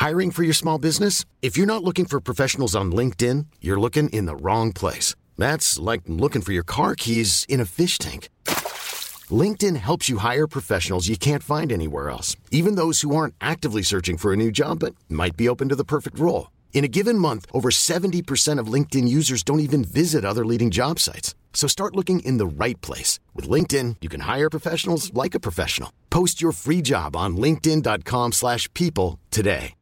Hiring for your small business? If you're not looking for professionals on LinkedIn, you're looking in the wrong place. That's like looking for your car keys in a fish tank. LinkedIn helps you hire professionals you can't find anywhere else, even those who aren't actively searching for a new job but might be open to the perfect role. In a given month, over 70% of LinkedIn users don't even visit other leading job sites. So start looking in the right place. With LinkedIn, you can hire professionals like a professional. Post your free job on linkedin.com/people today.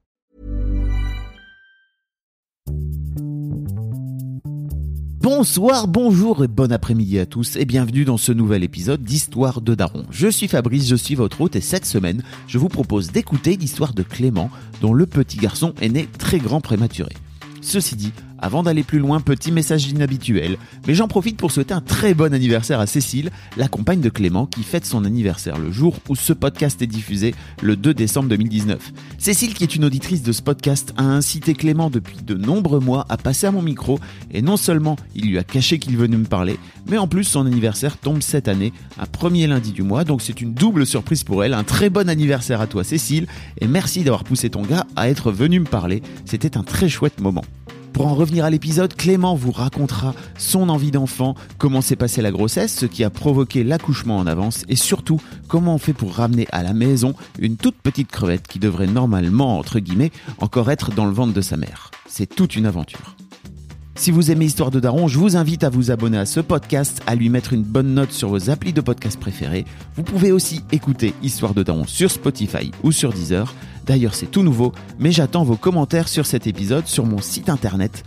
Bonsoir, bonjour et bon après-midi à tous et bienvenue dans ce nouvel épisode d'Histoire de Daron. Je suis Fabrice, je suis votre hôte et cette semaine, je vous propose d'écouter l'histoire de Clément, dont le petit garçon est né très grand prématuré. Ceci dit, avant d'aller plus loin, petit message inhabituel, mais j'en profite pour souhaiter un très bon anniversaire à Cécile, la compagne de Clément, qui fête son anniversaire le jour où ce podcast est diffusé, le 2 décembre 2019. Cécile, qui est une auditrice de ce podcast, a incité Clément depuis de nombreux mois à passer à mon micro, et non seulement il lui a caché qu'il venait me parler, mais en plus son anniversaire tombe cette année, un premier lundi du mois, donc c'est une double surprise pour elle. Un très bon anniversaire à toi Cécile, et merci d'avoir poussé ton gars à être venu me parler, c'était un très chouette moment. Pour en revenir à l'épisode, Clément vous racontera son envie d'enfant, comment s'est passée la grossesse, ce qui a provoqué l'accouchement en avance et surtout comment on fait pour ramener à la maison une toute petite crevette qui devrait normalement, entre guillemets, encore être dans le ventre de sa mère. C'est toute une aventure. Si vous aimez Histoire de Daron, je vous invite à vous abonner à ce podcast, à lui mettre une bonne note sur vos applis de podcast préférés. Vous pouvez aussi écouter Histoire de Daron sur Spotify ou sur Deezer. D'ailleurs, c'est tout nouveau, mais j'attends vos commentaires sur cet épisode sur mon site internet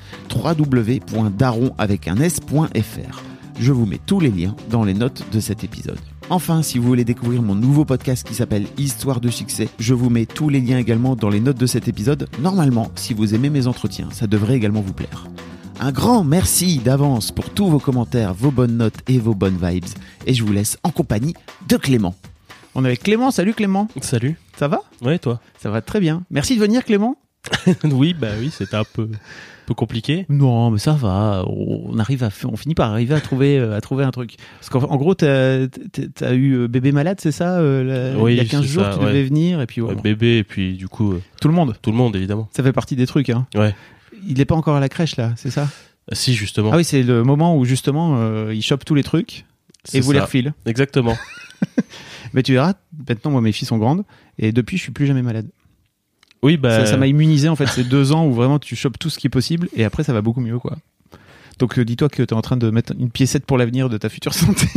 www.daron.fr. Je vous mets tous les liens dans les notes de cet épisode. Enfin, si vous voulez découvrir mon nouveau podcast qui s'appelle Histoire de succès, je vous mets tous les liens également dans les notes de cet épisode. Normalement, si vous aimez mes entretiens, ça devrait également vous plaire. Un grand merci d'avance pour tous vos commentaires, vos bonnes notes et vos bonnes vibes. Et je vous laisse en compagnie de Clément. On est avec Clément. Salut Clément. Salut. Ça va ? Ouais, toi ? Ça va très bien. Merci de venir Clément. Oui, c'était un peu compliqué. Non, mais ça va. On finit par arriver à trouver un truc. Parce qu'en gros, t'as eu bébé malade, c'est ça Oui, il y a 15 jours, tu devais venir et puis ouais, bébé et puis du coup tout le monde évidemment. Ça fait partie des trucs, hein. Ouais. Il est pas encore à la crèche là, c'est ça ? Si, justement. Ah oui, c'est le moment où justement il chope tous les trucs et vous les refile. Exactement. Mais tu verras, maintenant moi mes filles sont grandes et depuis je suis plus jamais malade. Oui, ça m'a immunisé en fait ces 2 ans où vraiment tu chopes tout ce qui est possible et après ça va beaucoup mieux quoi. Donc dis-toi que tu es en train de mettre une piécette pour l'avenir de ta future santé.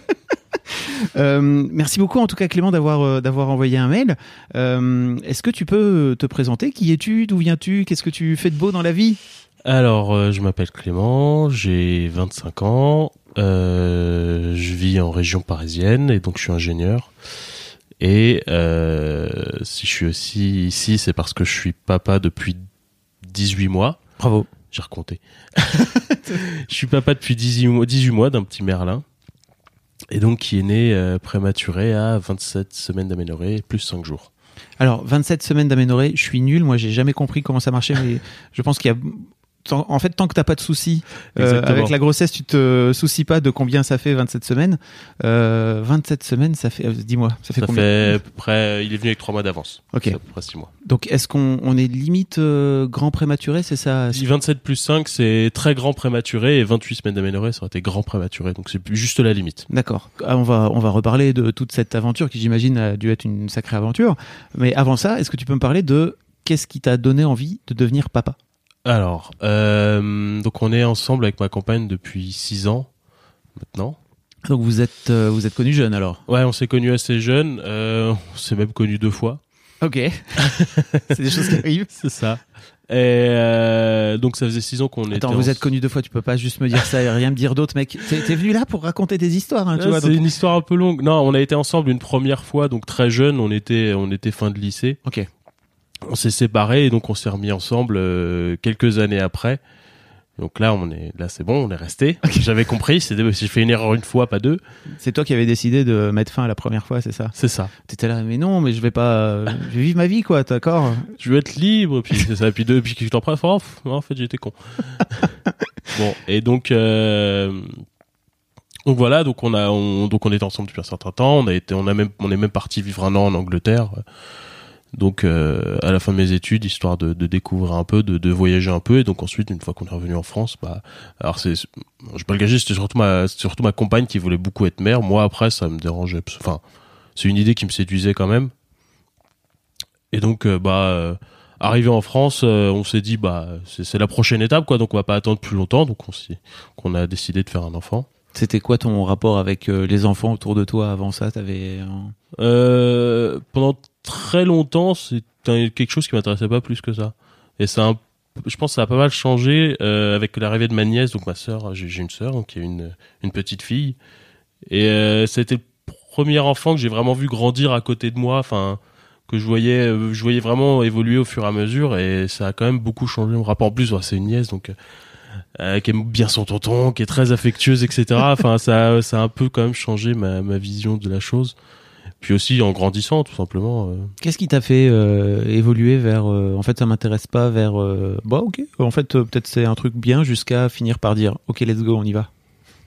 Merci beaucoup en tout cas Clément d'avoir envoyé un mail. Est-ce que tu peux te présenter ? Qui es-tu ? D'où viens-tu ? Qu'est-ce que tu fais de beau dans la vie ? Alors, je m'appelle Clément, j'ai 25 ans, je vis en région parisienne et donc je suis ingénieur. Et si je suis aussi ici, c'est parce que je suis papa depuis 18 mois. Bravo. J'ai recompté. Je suis papa depuis 18 mois d'un petit merlin. Et donc qui est né prématuré à 27 semaines d'aménorrhée plus 5 jours. Alors 27 semaines d'aménorrhée, je suis nul, moi j'ai jamais compris comment ça marchait, mais je pense qu'il y a... En fait, tant que t'as pas de soucis avec la grossesse, tu te soucies pas de combien ça fait 27 semaines. 27 semaines, ça fait, dis-moi, ça fait combien ? Ça fait à peu près, il est venu avec 3 mois d'avance. Ok. C'est à peu près 6 mois. Donc, est-ce qu'on est limite grand prématuré, c'est ça ? 27 plus 5, c'est très grand prématuré et 28 semaines d'aménorrhée, ça aurait été grand prématuré. Donc, c'est juste la limite. D'accord. On va reparler de toute cette aventure qui, j'imagine, a dû être une sacrée aventure. Mais avant ça, est-ce que tu peux me parler de qu'est-ce qui t'a donné envie de devenir papa ? Alors, donc on est ensemble avec ma compagne depuis 6 ans maintenant. Donc vous êtes connus jeunes alors ? Ouais, on s'est connus assez jeunes. On s'est même connus 2 fois. Ok. C'est des choses qui arrivent. C'est ça. Et donc ça faisait 6 ans qu'on était. Attends, vous êtes connus 2 fois, tu peux pas juste me dire ça et rien me dire d'autre, mec. T'es venu là pour raconter des histoires, hein, tu vois. C'est une histoire un peu longue. Non, on a été ensemble une première fois, donc très jeunes. On était fin de lycée. Ok. On s'est séparés et donc on s'est remis ensemble quelques années après. Donc là c'est bon, on est restés. Okay. J'avais compris, j'ai fait une erreur une fois, pas 2. C'est toi qui avais décidé de mettre fin à la première fois, c'est ça ? C'est ça. T'étais là, mais non, mais je vais vivre ma vie, quoi, d'accord ? Je veux être libre, puis c'est ça. Puis que je t'en prends, en fait, j'étais con. Bon, et donc voilà, donc on était ensemble depuis un certain temps. On est même parti vivre 1 an en Angleterre. Donc à la fin de mes études, histoire de découvrir un peu, de voyager un peu, et donc ensuite une fois qu'on est revenu en France, alors je vais pas le cacher, c'était surtout ma compagne qui voulait beaucoup être mère. Moi après ça me dérangeait, enfin c'est une idée qui me séduisait quand même. Et donc arrivé en France, on s'est dit c'est la prochaine étape quoi, donc on va pas attendre plus longtemps, donc qu'on a décidé de faire un enfant. C'était quoi ton rapport avec les enfants autour de toi avant ça? Pendant très longtemps, c'était quelque chose qui m'intéressait pas plus que ça. Et je pense que ça a pas mal changé avec l'arrivée de ma nièce, donc ma sœur. J'ai une sœur, donc qui est une petite fille. Et c'était le premier enfant que j'ai vraiment vu grandir à côté de moi. Enfin, que je voyais vraiment évoluer au fur et à mesure. Et ça a quand même beaucoup changé mon rapport. En plus, c'est une nièce, donc. Qui aime bien son tonton, qui est très affectueuse, etc. Enfin, ça a un peu quand même changé ma vision de la chose. Puis aussi en grandissant, tout simplement. Qu'est-ce qui t'a fait évoluer vers en fait ça m'intéresse pas, vers ok, en fait peut-être c'est un truc bien, jusqu'à finir par dire ok, let's go, on y va?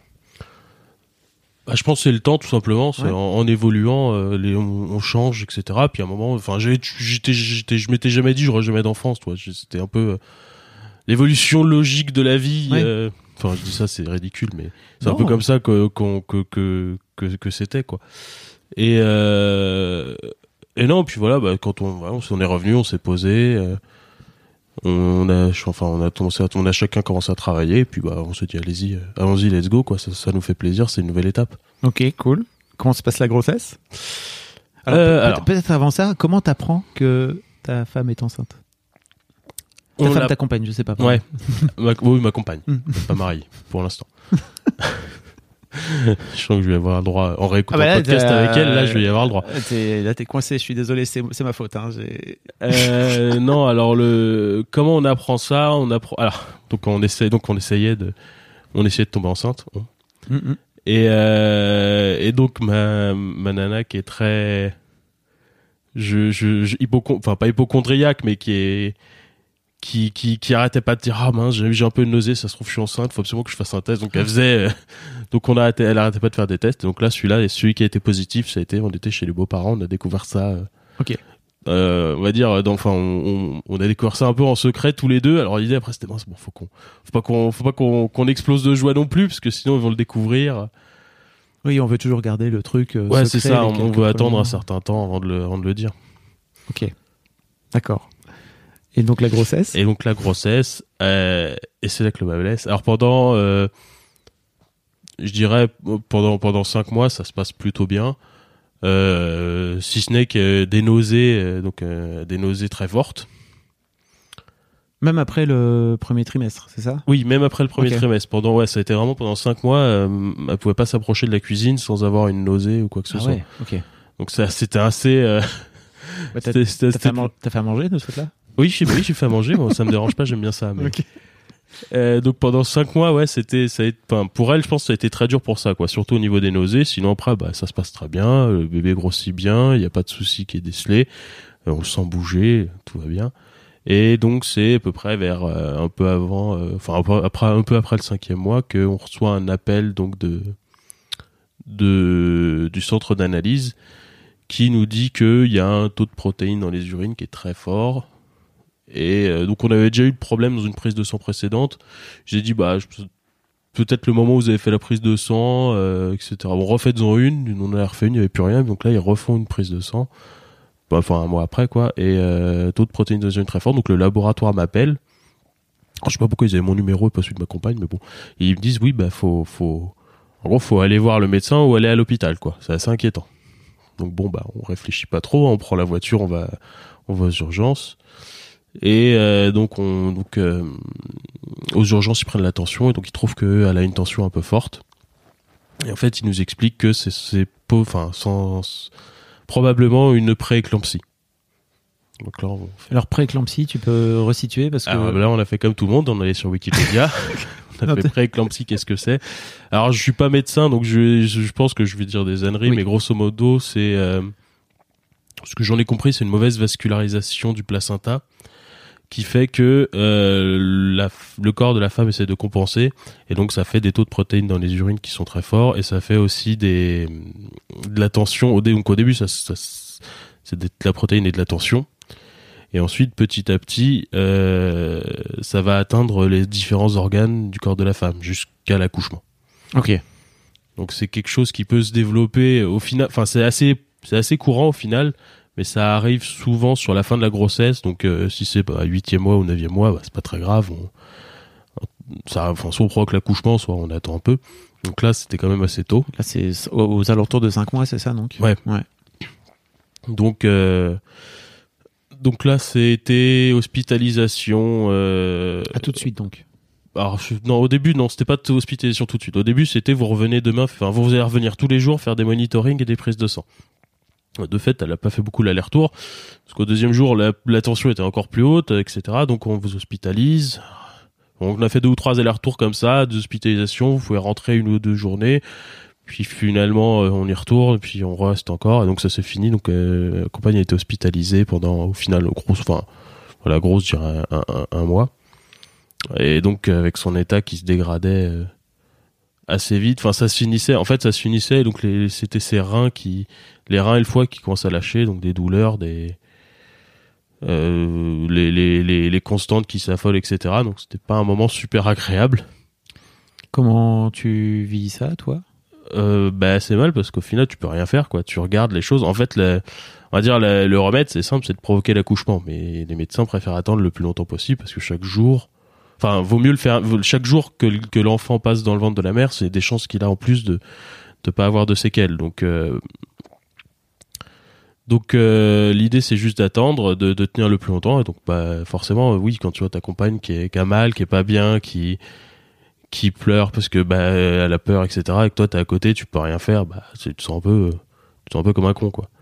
Je pense que c'est le temps, tout simplement. C'est en évoluant, on change, etc. Puis à un moment, enfin, je m'étais jamais dit j'aurais jamais d'enfance, toi. C'était un peu l'évolution logique de la vie. Enfin, je dis ça, c'est ridicule, mais c'est un peu comme ça que c'était, quoi. Et non, puis voilà, quand on est revenu, on s'est posé, on a chacun commencé à travailler, et puis on s'est dit allons-y, let's go, quoi. Ça nous fait plaisir, c'est une nouvelle étape. Ok, cool. Comment se passe la grossesse? Alors, peut-être avant ça, comment t'apprends que ta femme est enceinte? Ta femme t'accompagne, je sais pas. Ouais. Oui, ma compagne. Pas mariée, pour l'instant. Je sens que je vais avoir le droit, en réécoutant le podcast avec elle, là, je vais y avoir le droit. Là, t'es coincé, je suis désolé, c'est ma faute, hein. Non, alors comment on apprend ça? Alors, donc on essayait de tomber enceinte. Et donc, ma nana qui est très, pas hypocondriaque, mais qui arrêtait pas de dire mince, j'ai un peu de nausée, ça se trouve je suis enceinte, faut absolument que je fasse un test. Donc elle faisait donc elle arrêtait pas de faire des tests. Et donc là celui qui a été positif, on était chez les beaux-parents, on a découvert ça. OK. On va dire on a découvert ça un peu en secret tous les deux. Alors l'idée après c'était faut pas qu'on explose de joie non plus, parce que sinon ils vont le découvrir. Oui, on veut toujours garder le truc secret. C'est ça, on veut attendre un certain temps avant de le dire. OK. D'accord. Et donc la grossesse, et c'est là que le bas blesse. Alors pendant, je dirais pendant 5 mois, ça se passe plutôt bien, si ce n'est que des nausées très fortes. Même après le premier trimestre, c'est ça? Oui, même après le premier trimestre. Ça a été vraiment pendant 5 mois, elle pouvait pas s'approcher de la cuisine sans avoir une nausée ou quoi que ce soit. Okay. Donc ça, c'était assez. T'as fait à manger de ce fait-là? Oui, j'ai fait à manger. Bon, ça me dérange pas, j'aime bien ça. Mais... Okay. Donc pendant 5 mois, pour elle, je pense que ça a été très dur pour ça, quoi. Surtout au niveau des nausées. Sinon après, ça se passe très bien. Le bébé grossit bien. Il y a pas de souci qui est décelé. On le sent bouger, tout va bien. Et donc c'est à peu près vers un peu avant, un peu après le 5e mois, qu'on reçoit un appel donc du centre d'analyse qui nous dit qu'il y a un taux de protéines dans les urines qui est très fort. Et donc on avait déjà eu le problème dans une prise de sang précédente. J'ai dit peut-être le moment où vous avez fait la prise de sang, etc. Bon, refaites-en une. On en a refait une, il n'y avait plus rien. Donc là ils refont une prise de sang. Un mois après, quoi. Et taux de protéines dans les urines très fort. Donc le laboratoire m'appelle. Je sais pas pourquoi ils avaient mon numéro et pas celui de ma compagne, mais bon. Et ils me disent faut aller voir le médecin ou aller à l'hôpital, quoi. C'est assez inquiétant. Donc on réfléchit pas trop, on prend la voiture, on va aux urgences. Et aux urgences ils prennent la tension, et donc ils trouvent qu'elle a une tension un peu forte. Et en fait ils nous expliquent que c'est probablement une prééclampsie. Donc là, alors prééclampsie, tu peux resituer, parce que là on a fait comme tout le monde, on allait sur Wikipédia. On a fait prééclampsie, qu'est-ce que c'est? Alors je suis pas médecin, donc je pense que je vais dire des âneries, mais grosso modo c'est ce que j'en ai compris, c'est une mauvaise vascularisation du placenta qui fait que le corps de la femme essaie de compenser, et donc ça fait des taux de protéines dans les urines qui sont très forts, et ça fait aussi de la tension. Donc au début, ça c'est de la protéine et de la tension. Et ensuite, petit à petit, ça va atteindre les différents organes du corps de la femme jusqu'à l'accouchement. Ok. Donc c'est quelque chose qui peut se développer au final. Enfin, c'est assez courant au final, mais ça arrive souvent sur la fin de la grossesse. Donc si c'est à 8e mois ou 9e mois, c'est pas très grave. Soit on provoque l'accouchement, soit on attend un peu. Donc là, c'était quand même assez tôt. Là, c'est aux alentours de 5 mois, c'est ça, donc? Ouais. Donc là, c'était hospitalisation. Tout de suite, donc. Alors, non, au début, non, c'était pas de hospitalisation tout de suite. Au début, c'était vous revenez demain, vous allez revenir tous les jours faire des monitorings et des prises de sang. De fait, elle a pas fait beaucoup l'aller-retour, parce qu'au deuxième jour, la tension était encore plus haute, etc. Donc, on vous hospitalise. On a fait 2 ou 3 allers-retours comme ça, d'hospitalisation. Vous pouvez rentrer 1 ou 2 journées. Puis finalement, on y retourne, puis on reste encore. Et donc, ça s'est fini. Donc, la compagne a été hospitalisée pendant, au final, grosse, je dirais un mois. Et donc, avec son état qui se dégradait assez vite. Enfin, ça se finissait. En fait, ça se finissait. Donc, c'était ses reins les reins et le foie qui commencent à lâcher. Donc, des douleurs, les constantes qui s'affolent, etc. Donc, c'était pas un moment super agréable. Comment tu vis ça, toi? C'est mal parce qu'au final, tu peux rien faire, quoi. Tu regardes les choses. En fait, on va dire, le remède, c'est simple, c'est de provoquer l'accouchement. Mais les médecins préfèrent attendre le plus longtemps possible parce que vaut mieux le faire. Chaque jour que l'enfant passe dans le ventre de la mère, c'est des chances qu'il a en plus de pas avoir de séquelles. Donc l'idée, c'est juste d'attendre, de tenir le plus longtemps. Et donc, forcément, oui, quand tu vois ta compagne qui a mal, qui est pas bien, qui pleure parce que elle a peur, etc. Et que toi t'es à côté, tu peux rien faire. Tu te sens un peu comme un con, quoi.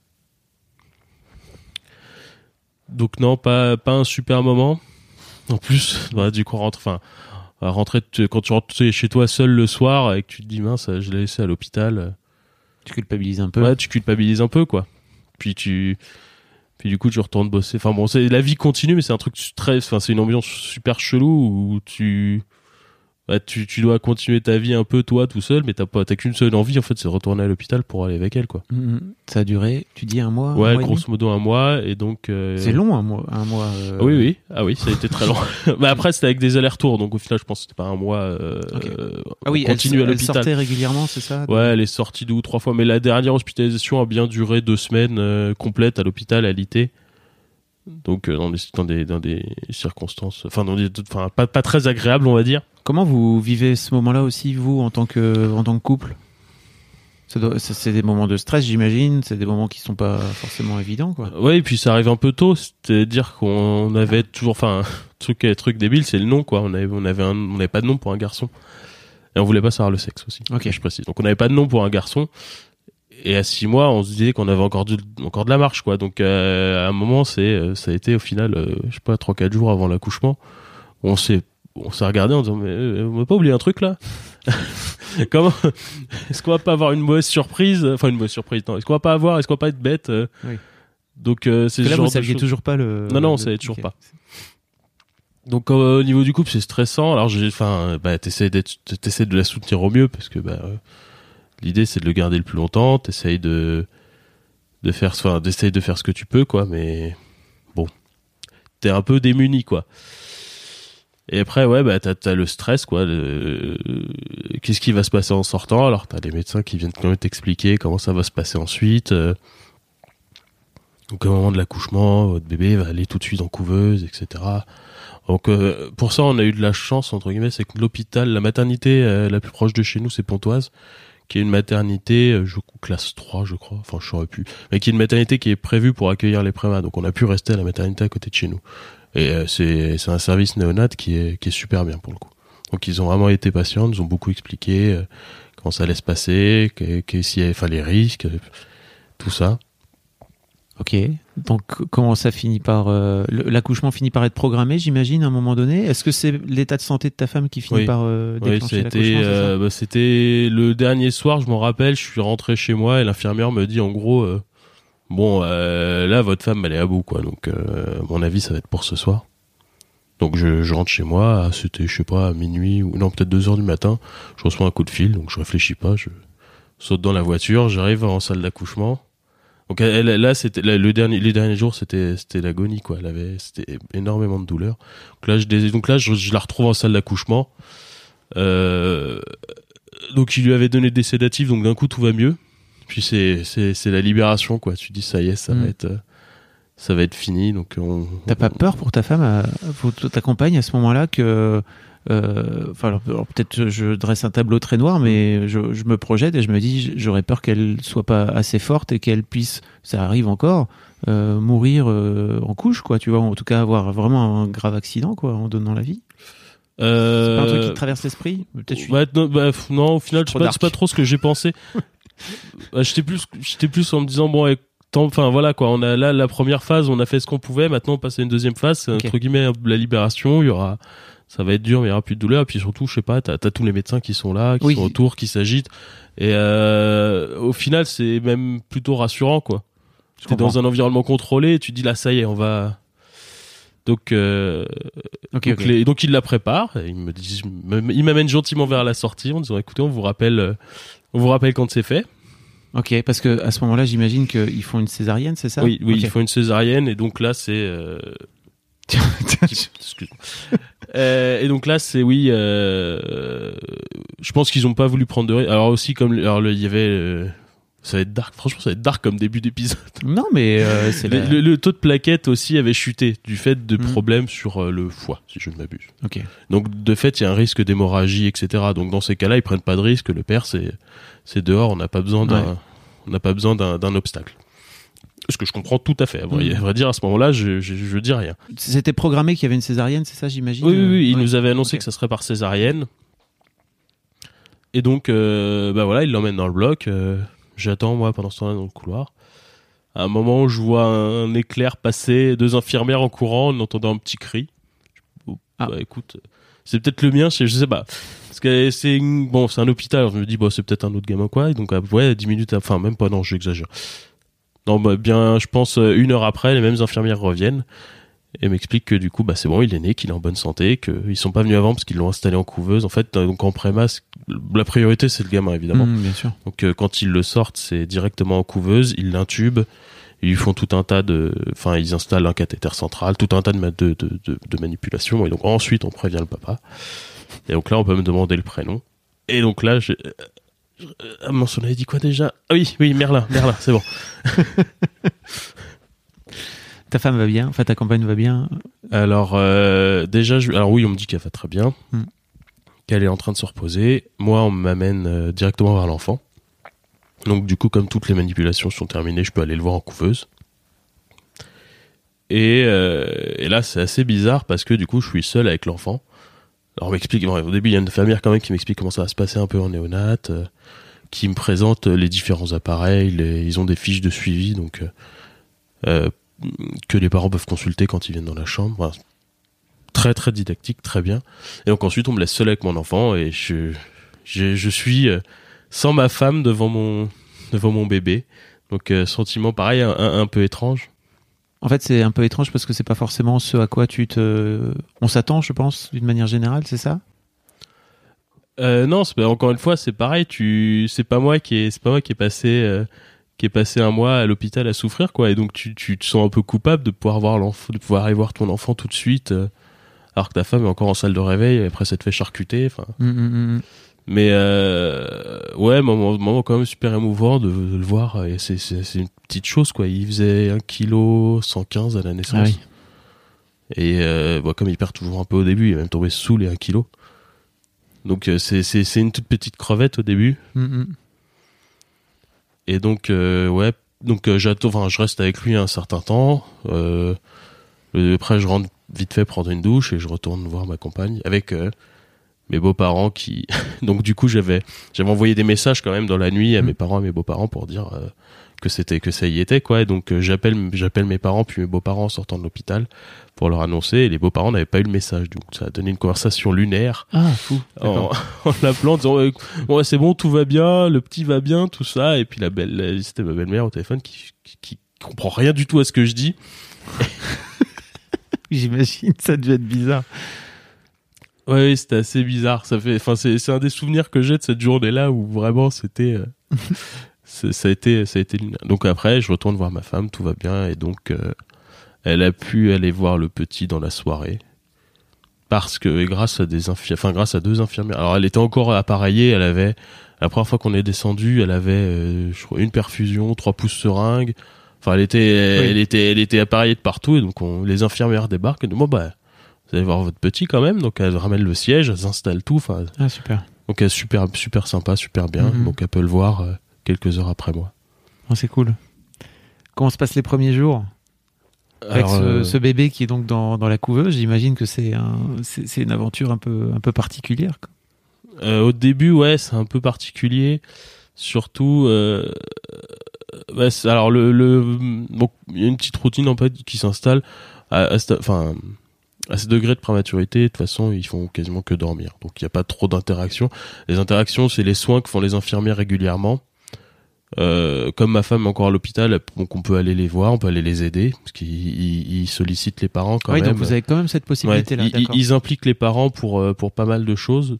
Donc non, pas un super moment. En plus, du coup, rentrer quand tu rentres chez toi seul le soir et que tu te dis mince, je l'ai laissé à l'hôpital. Tu culpabilises un peu. Ouais, tu culpabilises un peu, quoi. Puis du coup, tu retournes bosser. Enfin bon, la vie continue, mais c'est un truc c'est une ambiance super chelou où tu dois continuer ta vie un peu toi tout seul, mais t'as qu'une seule envie, en fait, c'est de retourner à l'hôpital pour aller avec elle, quoi. Ça a duré, tu dis 1 mois? Ouais, grosso modo 1 mois, et donc c'est long, 1 mois. Oui. Ah oui, ça a été très long. Après, c'était avec des allers-retours, donc au final, je pense que c'était pas 1 mois continu à l'hôpital. Elle sortait régulièrement, c'est ça? Ouais, elle est sortie 2 ou 3 fois, mais la dernière hospitalisation a bien duré 2 semaines complètes à l'hôpital, à l'IT. Donc dans des circonstances, pas très agréables, on va dire. Comment vous vivez ce moment-là aussi, vous, en tant que couple? C'est des moments de stress, j'imagine. C'est des moments qui sont pas forcément évidents, quoi. Ouais, et puis ça arrive un peu tôt. C'est-à-dire qu'on avait toujours, truc débile, c'est le nom, quoi. On n'avait pas de nom pour un garçon. Et on voulait pas savoir le sexe aussi. Ok. Je précise. Donc on n'avait pas de nom pour un garçon. Et à 6 mois, on se disait qu'on avait encore de la marche, quoi. Donc à un moment, ça a été au final, 3-4 jours avant l'accouchement, on s'est regardé en disant mais on va pas oublier un truc là. Comment est-ce qu'on va pas avoir une mauvaise surprise? Enfin une mauvaise surprise. Non. Est-ce qu'on va pas être bête? Oui. Donc c'est ce là genre vous saviez toujours pas le. Non, on savait toujours pas. Donc au niveau du couple, c'est stressant. Alors t'essaies de la soutenir au mieux parce que l'idée c'est de le garder le plus longtemps. T'essayes d'essayer de faire ce que tu peux, quoi. Mais bon, t'es un peu démuni, quoi. Et après, t'as le stress, quoi. Qu'est-ce qui va se passer en sortant? Alors, t'as des médecins qui viennent quand même t'expliquer comment ça va se passer ensuite. Donc, au moment de l'accouchement, votre bébé va aller tout de suite en couveuse, etc. Donc, pour ça, on a eu de la chance, entre guillemets, c'est que l'hôpital, la maternité la plus proche de chez nous, c'est Pontoise, qui est une maternité, classe 3, je crois. Enfin, je saurais plus. Mais qui est une maternité qui est prévue pour accueillir les prémas. Donc, on a pu rester à la maternité à côté de chez nous. Et c'est un service néonat qui est super bien pour le coup. Donc ils ont vraiment été patients, nous ont beaucoup expliqué comment ça allait se passer, s'il y avait les risques, tout ça. Ok. Donc comment ça finit par l'accouchement finit par être programmé, j'imagine, à un moment donné. Est-ce que c'est l'état de santé de ta femme qui finit par déclencher l'accouchement? C'était le dernier soir, je m'en rappelle. Je suis rentré chez moi et l'infirmière me dit en gros. Là, votre femme, elle est à bout, quoi. Donc, à mon avis, ça va être pour ce soir. Donc, je rentre chez moi. C'était, je sais pas, à minuit ou non, peut-être 2h du matin. Je reçois un coup de fil, donc je réfléchis pas. Je saute dans la voiture. J'arrive en salle d'accouchement. Donc là, les derniers jours, c'était l'agonie, quoi. C'était énormément de douleur. Donc là, je la retrouve en salle d'accouchement. Donc il lui avait donné des sédatifs, donc d'un coup tout va mieux. Puis c'est la libération, quoi. Tu dis ça y est, ça va être fini. Donc t'as pas peur pour ta femme, pour ta compagne à ce moment-là que alors peut-être je dresse un tableau très noir, mais je me projette et je me dis j'aurais peur qu'elle soit pas assez forte et qu'elle puisse, ça arrive encore, mourir en couche, quoi, tu vois, en tout cas avoir vraiment un grave accident, quoi, en donnant la vie. C'est pas un truc qui te traverse l'esprit? Peut-être non, au final c'est pas trop ce que j'ai pensé. J'étais plus en me disant bon, enfin voilà quoi, on a là la première phase, on a fait ce qu'on pouvait, maintenant on passe à une deuxième phase, c'est entre guillemets la libération, ça va être dur, mais il y aura plus de douleur. Et puis surtout, je sais pas, t'as tous les médecins qui sont là, qui sont autour, qui s'agitent. Et au final, c'est même plutôt rassurant, quoi. T'es dans un environnement contrôlé, et tu dis là, ça y est, on va. Donc il la prépare. Et il m'amène gentiment vers la sortie en disant écoutez, on vous rappelle quand c'est fait. Ok, parce que à ce moment-là, j'imagine qu'ils font une césarienne, c'est ça? Oui, ils font une césarienne, et donc là, c'est. Excuse-moi. Et donc là, c'est je pense qu'ils ont pas voulu prendre de risque. Alors aussi, il y avait. Ça va être dark. Franchement, ça va être dark comme début d'épisode. Non, mais c'est le taux de plaquettes aussi avait chuté du fait de problèmes sur le foie, si je ne m'abuse. Ok. Donc de fait, il y a un risque d'hémorragie, etc. Donc dans ces cas-là, ils prennent pas de risque. Le père, c'est dehors. On n'a pas besoin d'un obstacle. Ce que je comprends tout à fait. À vrai dire, à ce moment-là, je dis rien. C'était programmé qu'il y avait une césarienne, c'est ça, j'imagine? Oui. Il nous avait annoncé que ça serait par césarienne. Et donc, voilà, il l'emmène dans le bloc. J'attends, moi, pendant ce temps-là, dans le couloir. À un moment, je vois un éclair passer, 2 infirmières en courant, en entendant un petit cri. Écoute, c'est peut-être le mien, je sais pas. Parce que c'est un hôpital. Alors je me dis, c'est peut-être un autre gamin, quoi. Et donc, 10 minutes, enfin, même pas, non, j'exagère. Non, je pense 1 heure après, les mêmes infirmières reviennent et m'expliquent que du coup, c'est bon, il est né, qu'il est en bonne santé, qu'ils sont pas venus avant parce qu'ils l'ont installé en couveuse. En fait, donc en préma, la priorité c'est le gamin, évidemment. Bien sûr. Donc quand ils le sortent, c'est directement en couveuse, ils l'intubent, ils lui font tout un tas ils installent un cathéter central, tout un tas de manipulations, et donc ensuite on prévient le papa. Et donc là, on peut me demander le prénom. Et donc là, on avait dit quoi déjà? Ah oui, Merlin, c'est bon. Ta femme va bien? Enfin, ta compagne va bien? Alors, alors oui, on me dit qu'elle va très bien, qu'elle est en train de se reposer. Moi, on m'amène directement vers l'enfant. Donc, du coup, comme toutes les manipulations sont terminées, je peux aller le voir en couveuse. Et là, c'est assez bizarre parce que du coup, je suis seul avec l'enfant. Alors, on m'explique, au début, il y a une infirmière quand même qui m'explique comment ça va se passer un peu en néonate, qui me présente les différents appareils, ils ont des fiches de suivi, donc que les parents peuvent consulter quand ils viennent dans la chambre. Voilà. Très très didactique, très bien. Et donc ensuite on me laisse seul avec mon enfant et je suis sans ma femme devant mon bébé. Donc sentiment pareil, un peu étrange. En fait, c'est un peu étrange parce que c'est pas forcément ce à quoi on s'attend, je pense, d'une manière générale, c'est ça? Non, encore une fois, c'est pareil. C'est pas moi qui est passé un mois à l'hôpital à souffrir, quoi. Et donc tu te sens un peu coupable de pouvoir voir l'enfant, de pouvoir aller voir ton enfant tout de suite, alors que ta femme est encore en salle de réveil et après ça te fait charcuter. Enfin. Mais moment quand même super émouvant de le voir. Et c'est une petite chose, quoi. Il faisait 1,115 kg à la naissance. Ah oui. Et comme il perd toujours un peu au début, il est même tombé sous les 1 kg. Donc c'est une toute petite crevette au début. Et donc j'attends, je reste avec lui un certain temps. Après je rentre vite fait prendre une douche et je retourne voir ma compagne avec mes beaux-parents qui donc du coup j'avais envoyé des messages quand même dans la nuit à mes parents et mes beaux-parents pour dire que ça y était, quoi. Et donc j'appelle mes parents puis mes beaux-parents en sortant de l'hôpital pour leur annoncer, et les beaux-parents n'avaient pas eu le message, donc ça a donné une conversation lunaire. Fou. En l'appelant, en disant bon, c'est bon, tout va bien, le petit va bien, tout ça. Et puis c'était ma belle-mère au téléphone qui comprend rien du tout à ce que je dis. J'imagine, ça devait être bizarre. Ouais, c'était assez bizarre. C'est un des souvenirs que j'ai de cette journée-là où vraiment c'était ça a été lunaire. Donc après, je retourne voir ma femme, tout va bien, et donc elle a pu aller voir le petit dans la soirée. Parce que grâce à grâce à 2 infirmières. Alors elle était encore appareillée, la première fois qu'on est descendu, elle avait je crois une perfusion, 3 pouces seringues. Enfin elle était appareillée de partout, et donc les infirmières débarquent et disent, bon bah vous allez voir votre petit quand même. Donc elle ramène le siège, elle s'installe tout, enfin super. Donc elle est super sympa, super bien. Donc elle peut le voir quelques heures après moi. Oh, c'est cool. Comment se passent les premiers jours avec ce bébé qui est donc dans la couveuse? J'imagine que c'est une aventure un peu particulière, quoi. Au début, ouais, c'est un peu particulier. Surtout, alors bon, il y a une petite routine en fait qui s'installe à ce degré de prématurité. De toute façon, ils font quasiment que dormir. Donc il n'y a pas trop d'interactions. Les interactions, c'est les soins que font les infirmières régulièrement. Comme ma femme est encore à l'hôpital, donc on peut aller les voir, on peut aller les aider, parce qu'ils sollicitent les parents quand même. Donc vous avez quand même cette possibilité-là. Ouais, ils impliquent les parents pour pas mal de choses.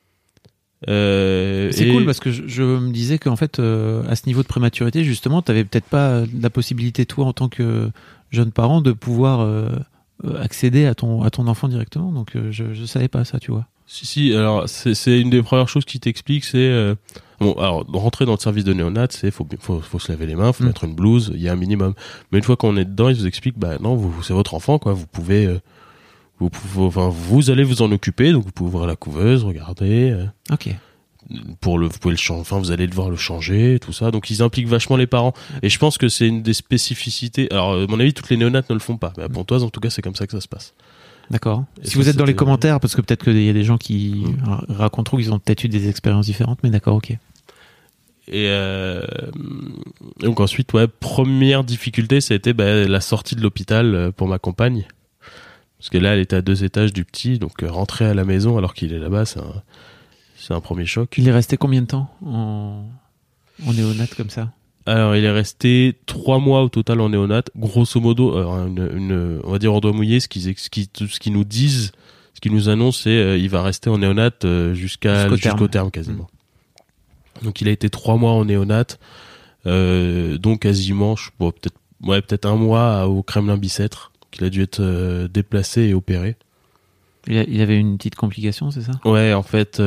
C'est cool parce que je me disais qu'en fait, à ce niveau de prématurité, justement, tu n'avais peut-être pas la possibilité, toi, en tant que jeune parent, de pouvoir accéder à ton enfant directement. Donc je savais pas ça, tu vois. Si, alors c'est une des premières choses qui t'explique, c'est bon, alors rentrer dans le service de néonat, c'est faut se laver les mains, faut mettre une blouse, il y a un minimum. Mais une fois qu'on est dedans, ils vous expliquent, bah non, c'est votre enfant, quoi. Vous pouvez, vous allez vous en occuper, donc vous pouvez ouvrir la couveuse, regarder. Ok. Vous pouvez le changer, vous allez devoir le changer, tout ça. Donc ils impliquent vachement les parents. Et je pense que c'est une des spécificités. Alors à mon avis, toutes les néonates ne le font pas, mais à Pontoise, en tout cas, c'est comme ça que ça se passe. D'accord. Si vous êtes dans les commentaires, parce que peut-être qu'il y a des gens qui raconteront qu'ils ont peut-être eu des expériences différentes, mais d'accord, ok. Et donc ensuite, ouais, première difficulté, ça a été la sortie de l'hôpital pour ma compagne. Parce que là, elle était à 2 étages du petit, donc rentrer à la maison alors qu'il est là-bas, c'est un premier choc. Il est resté combien de temps en néonate comme ça? Alors, il est resté 3 mois au total en néonate. Grosso modo, on va dire ordre mouillé, ce qu'ils nous disent, ce qu'ils nous annoncent, c'est il va rester en néonate jusqu'au terme quasiment. Donc, il a été 3 mois en néonate, donc quasiment, peut-être 1 mois au Kremlin-Bicêtre. Donc, il a dû être déplacé et opéré. Il avait une petite complication, c'est ça? Ouais, en fait,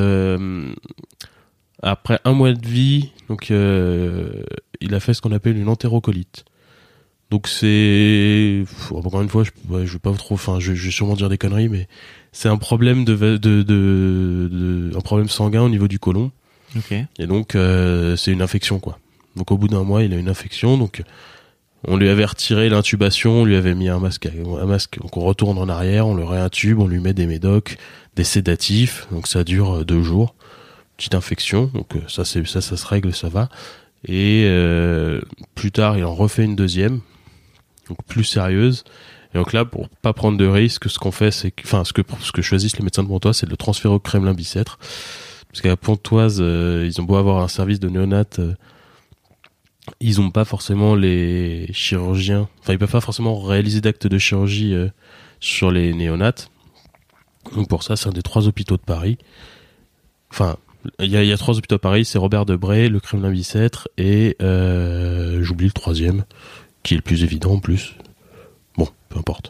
après 1 mois de vie, donc il a fait ce qu'on appelle une entérocolite. Donc c'est, encore une fois, je vais pas trop, je vais sûrement dire des conneries, mais c'est un problème un problème sanguin au niveau du côlon. Ok. Et donc c'est une infection, quoi. Donc au bout d'1 mois, il a une infection, donc on lui avait retiré l'intubation, on lui avait mis un masque. Donc on retourne en arrière, on le réintube, on lui met des médocs, des sédatifs, donc ça dure 2 jours. Petite infection, donc ça se règle, ça va. Et plus tard, il en refait une deuxième, donc plus sérieuse. Et donc là, pour pas prendre de risques, ce qu'on fait, c'est que, ce que choisissent les médecins de Pontoise, c'est de le transférer au Kremlin-Bicêtre. Parce qu'à Pontoise, ils ont beau avoir un service de néonat, ils ont pas forcément les chirurgiens, ils peuvent pas forcément réaliser d'actes de chirurgie sur les néonates. Donc pour ça, c'est un des 3 hôpitaux de Paris. Il y a 3 hôpitaux à Paris, c'est Robert Debré, le Kremlin-Bicêtre et j'oublie le 3e, qui est le plus évident en plus. Bon, peu importe.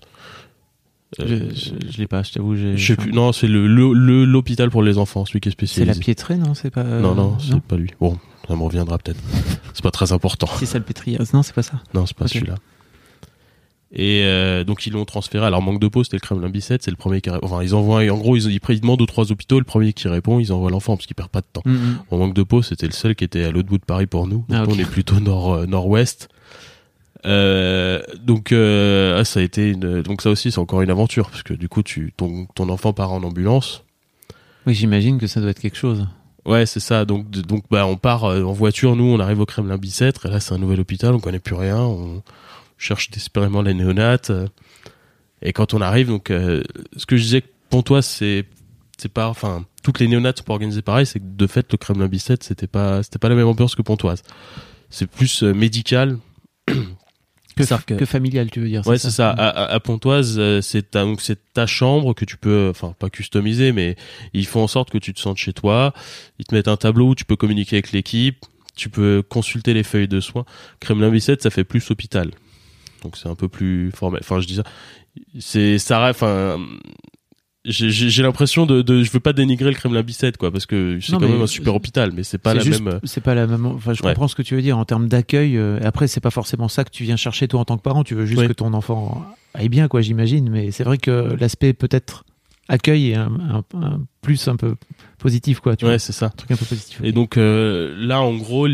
Je l'ai pas, je t'avoue. Je sais plus. Non, c'est l'hôpital pour les enfants, celui qui est spécialisé. C'est la Piétrée, non? C'est pas. Non, c'est pas lui. Bon, ça me reviendra peut-être. C'est pas très important. C'est Salpêtrière. Non, c'est pas ça. Non, c'est pas celui-là. Et donc ils l'ont transféré. Alors manque de peau, c'était le Kremlin-Bicêtre, c'est le premier qui ils envoient, en gros ils demandent aux 3 hôpitaux, le premier qui répond, ils envoient l'enfant parce qu'ils perdent pas de temps. En manque de peau, c'était le seul qui était à l'autre bout de Paris pour nous. Donc on est plutôt nord-ouest. Donc ça a été donc ça aussi c'est encore une aventure parce que du coup ton enfant part en ambulance. Oui, j'imagine que ça doit être quelque chose. Ouais, c'est ça. Donc on part en voiture, nous on arrive au Kremlin-Bicêtre et là c'est un nouvel hôpital, on connaît plus rien, on cherche désespérément la néonate. Et quand on arrive, donc ce que je disais que Pontoise, c'est pas, toutes les néonates sont pas organisées pareil, c'est que de fait le Kremlin-Bicêtre c'était pas la même ambiance que Pontoise. C'est plus médical que familial, tu veux dire? Ouais, c'est ça. À Pontoise, c'est ta chambre que tu peux, pas customiser, mais ils font en sorte que tu te sentes chez toi. Ils te mettent un tableau où tu peux communiquer avec l'équipe. tu peux consulter les feuilles de soins. Kremlin-Bicêtre, ça fait plus hôpital. Donc c'est un peu plus formel. Enfin, je dis ça. J'ai l'impression je veux pas dénigrer le Kremlin-Bicêtre, quoi, parce que c'est quand même un super hôpital, mais c'est pas même. C'est pas la même. Enfin, je comprends ce que tu veux dire en termes d'accueil. Après, c'est pas forcément ça que tu viens chercher toi en tant que parent. Tu veux juste que ton enfant aille bien, quoi, j'imagine. Mais c'est vrai que l'aspect peut-être accueil est un plus un peu positif, quoi. Tu vois, c'est ça. Un truc un peu positif. Et donc là, en gros,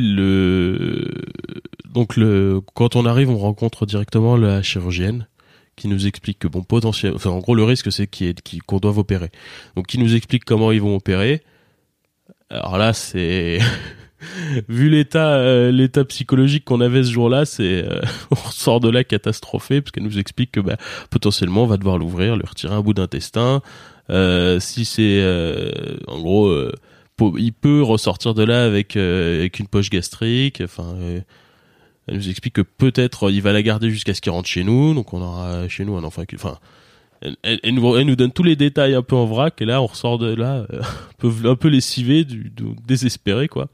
quand on arrive, on rencontre directement la chirurgienne, qui nous explique que en gros le risque c'est qu'on doive opérer. Donc qui nous explique comment ils vont opérer. Alors là c'est vu l'état psychologique qu'on avait ce jour-là, on sort de là catastrophé parce qu'elle nous explique que potentiellement on va devoir l'ouvrir, lui retirer un bout d'intestin. Si c'est en gros il peut ressortir de là avec une poche gastrique, elle nous explique que peut-être il va la garder jusqu'à ce qu'il rentre chez nous, donc on aura chez nous un enfant. Elle nous donne tous les détails un peu en vrac, et là on ressort de là un peu lessivé, désespéré, quoi.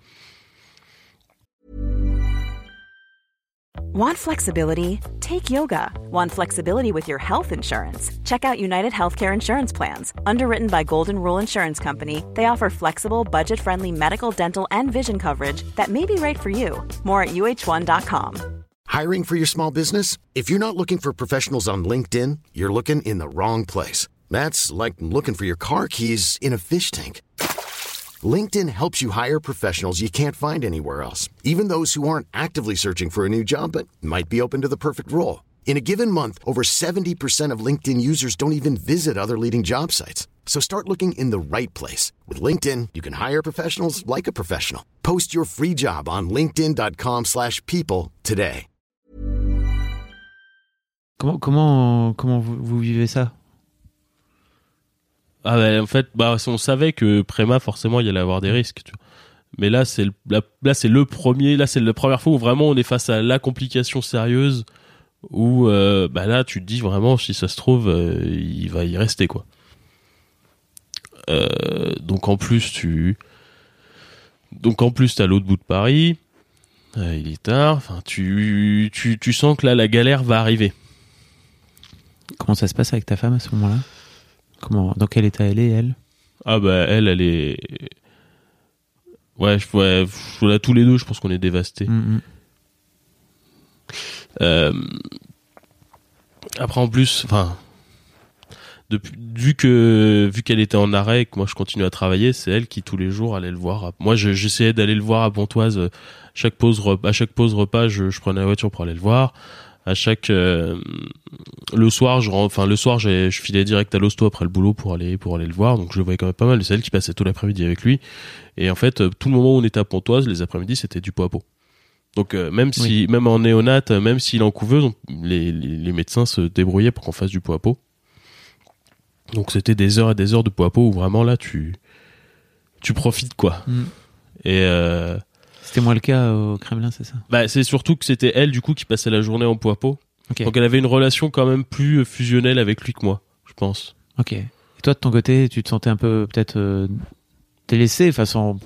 Want flexibility? Take yoga. Want flexibility with your health insurance? Check out United Healthcare Insurance Plans. Underwritten by Golden Rule Insurance Company, they offer flexible, budget-friendly medical, dental, and vision coverage that may be right for you. More at uh1.com. Hiring for your small business? If you're not looking for professionals on LinkedIn, you're looking in the wrong place. That's like looking for your car keys in a fish tank. LinkedIn helps you hire professionals you can't find anywhere else, even those who aren't actively searching for a new job but might be open to the perfect role. In a given month, over 70% of LinkedIn users don't even visit other leading job sites. So start looking in the right place. With LinkedIn, you can hire professionals like a professional. Post your free job on linkedin.com/people today. Comment vous vivez ça? En fait, on savait que Préma, forcément, il y allait avoir des risques, tu vois. Mais là, c'est la première fois où vraiment on est face à la complication sérieuse, où, là, tu te dis vraiment, si ça se trouve, il va y rester, quoi. Donc en plus, t'as l'autre bout de Paris, il est tard, enfin, tu sens que là, la galère va arriver. Comment ça se passe avec ta femme à ce moment-là? Dans quel état elle est, elle? Elle est... Ouais, là, tous les deux, je pense qu'on est dévastés. Après, en plus, vu qu'elle était en arrêt et que moi je continue à travailler, c'est elle qui tous les jours allait le voir. Moi, j'essayais d'aller le voir à Pontoise. À chaque pause repas, je prenais la voiture pour aller le voir. À chaque le soir je filais direct à l'hosto après le boulot pour aller le voir, donc je le voyais quand même pas mal. C'est elle qui passait tout l'après-midi avec lui, et en fait tout le moment où on était à Pontoise, les après-midi, c'était du pot à pot. Donc même en néonate, même s'il est en couveuse, les médecins se débrouillaient pour qu'on fasse du pot à pot. Donc c'était des heures et des heures de pot à pot où vraiment là tu profites, quoi. Et c'était moins le cas au Kremlin, c'est ça? C'est surtout que c'était elle, du coup, qui passait la journée en pot à pot. Okay. Donc elle avait une relation quand même plus fusionnelle avec lui que moi, je pense. Ok. Et toi, de ton côté, tu te sentais un peu peut-être délaissé façon.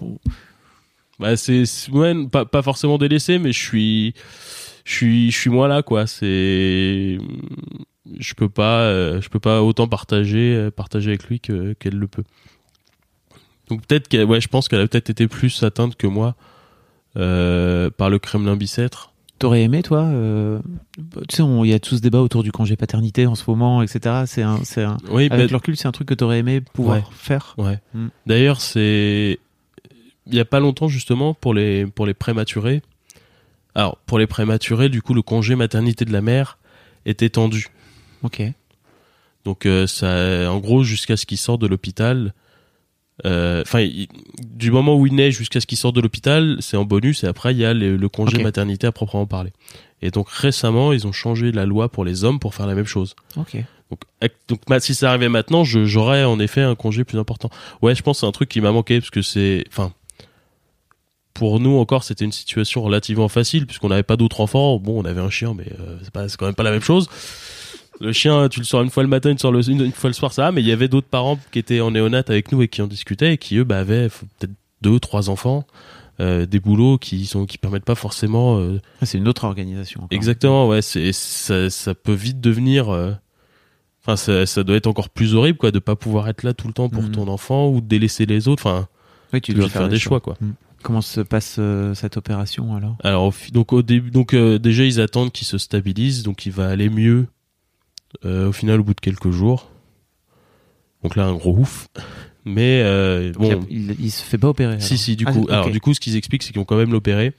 Pas forcément délaissé, mais je suis moins là, quoi. Je peux pas autant partager avec lui qu'elle le peut. Donc peut-être je pense qu'elle a peut-être été plus atteinte que moi par le Kremlin-Bicêtre. T'aurais aimé, toi tu sais, il y a tout ce débat autour du congé paternité en ce moment, etc. Avec le recul, c'est un truc que t'aurais aimé pouvoir faire. Ouais. D'ailleurs, il y a pas longtemps, justement, pour les prématurés. Alors, pour les prématurés, du coup, le congé maternité de la mère est étendu. Ok. Donc, ça, en gros, jusqu'à ce qu'il sorte de l'hôpital. Du moment où il naît jusqu'à ce qu'il sorte de l'hôpital, c'est en bonus, et après il y a le congé maternité à proprement parler. Et donc récemment, ils ont changé la loi pour les hommes pour faire la même chose. Ok. Donc si ça arrivait maintenant, j'aurais en effet un congé plus important. Ouais, je pense que c'est un truc qui m'a manqué, parce que pour nous encore, c'était une situation relativement facile puisqu'on n'avait pas d'autres enfants. Bon, on avait un chien, mais c'est quand même pas la même chose. Le chien, tu le sors une fois le matin, une fois le soir, ça va. Mais il y avait d'autres parents qui étaient en néonate avec nous et qui en discutaient, et qui eux avaient peut-être 2-3 enfants. des boulots qui permettent pas forcément. C'est une autre organisation. Encore. Exactement, ouais. Ça peut vite devenir. Enfin, ça doit être encore plus horrible, quoi, de pas pouvoir être là tout le temps pour ton enfant ou de délaisser les autres. Enfin, oui, tu dois faire des choix, quoi. Comment se passe cette opération alors ? Alors, au début, déjà ils attendent qu'il se stabilise, donc il va aller mieux. Au final, au bout de quelques jours. Donc là, un gros ouf. Mais bon, il se fait pas opérer. Alors. Si, du coup. Okay. Alors du coup, ce qu'ils expliquent, c'est qu'ils vont quand même l'opérer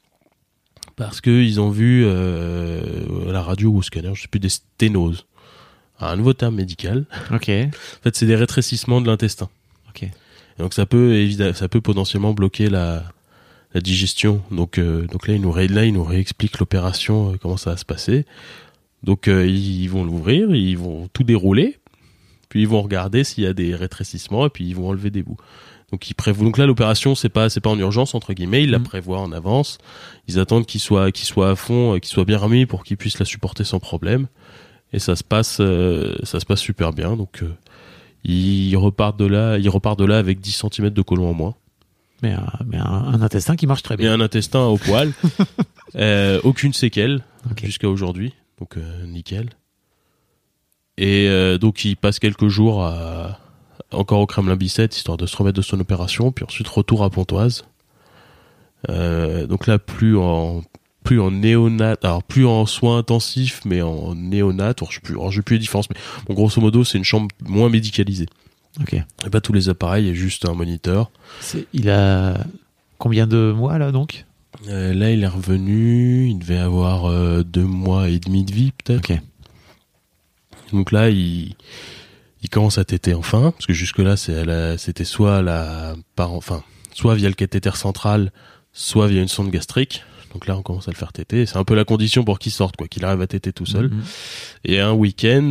parce que ils ont vu à la radio ou au scanner, je sais plus, des sténoses. Un nouveau terme médical. Ok. En fait, c'est des rétrécissements de l'intestin. Ok. Et donc ça peut potentiellement bloquer la digestion. Donc là, il nous réexplique l'opération, comment ça va se passer. Donc ils vont l'ouvrir, ils vont tout dérouler, puis ils vont regarder s'il y a des rétrécissements et puis ils vont enlever des bouts. Donc donc là l'opération c'est pas en urgence entre guillemets, ils la prévoient en avance. Ils attendent qu'il soit à fond, qu'il soit bien remis pour qu'il puisse la supporter sans problème. Et ça se passe super bien. Donc il repart de là avec 10 cm de côlon en moins. Mais un intestin qui marche très bien. Et un intestin au poil. Aucune séquelle jusqu'à aujourd'hui. Donc nickel. Et donc il passe quelques jours encore au Kremlin-Bicêtre histoire de se remettre de son opération, puis ensuite retour à Pontoise. Donc là plus en néonat, alors plus en soins intensifs mais en néonat. J'ai plus la différence, mais bon, grosso modo c'est une chambre moins médicalisée. Ok. Il n'y a pas tous les appareils, il y a juste un moniteur. Il a combien de mois là donc? Là, il est revenu, il devait avoir 2 mois et demi de vie, peut-être. Ok. Donc là, il commence à téter enfin, parce que jusque-là, c'était soit via le cathéter central, soit via une sonde gastrique. Donc là, on commence à le faire téter. C'est un peu la condition pour qu'il sorte, quoi, qu'il arrive à téter tout seul. Et un week-end,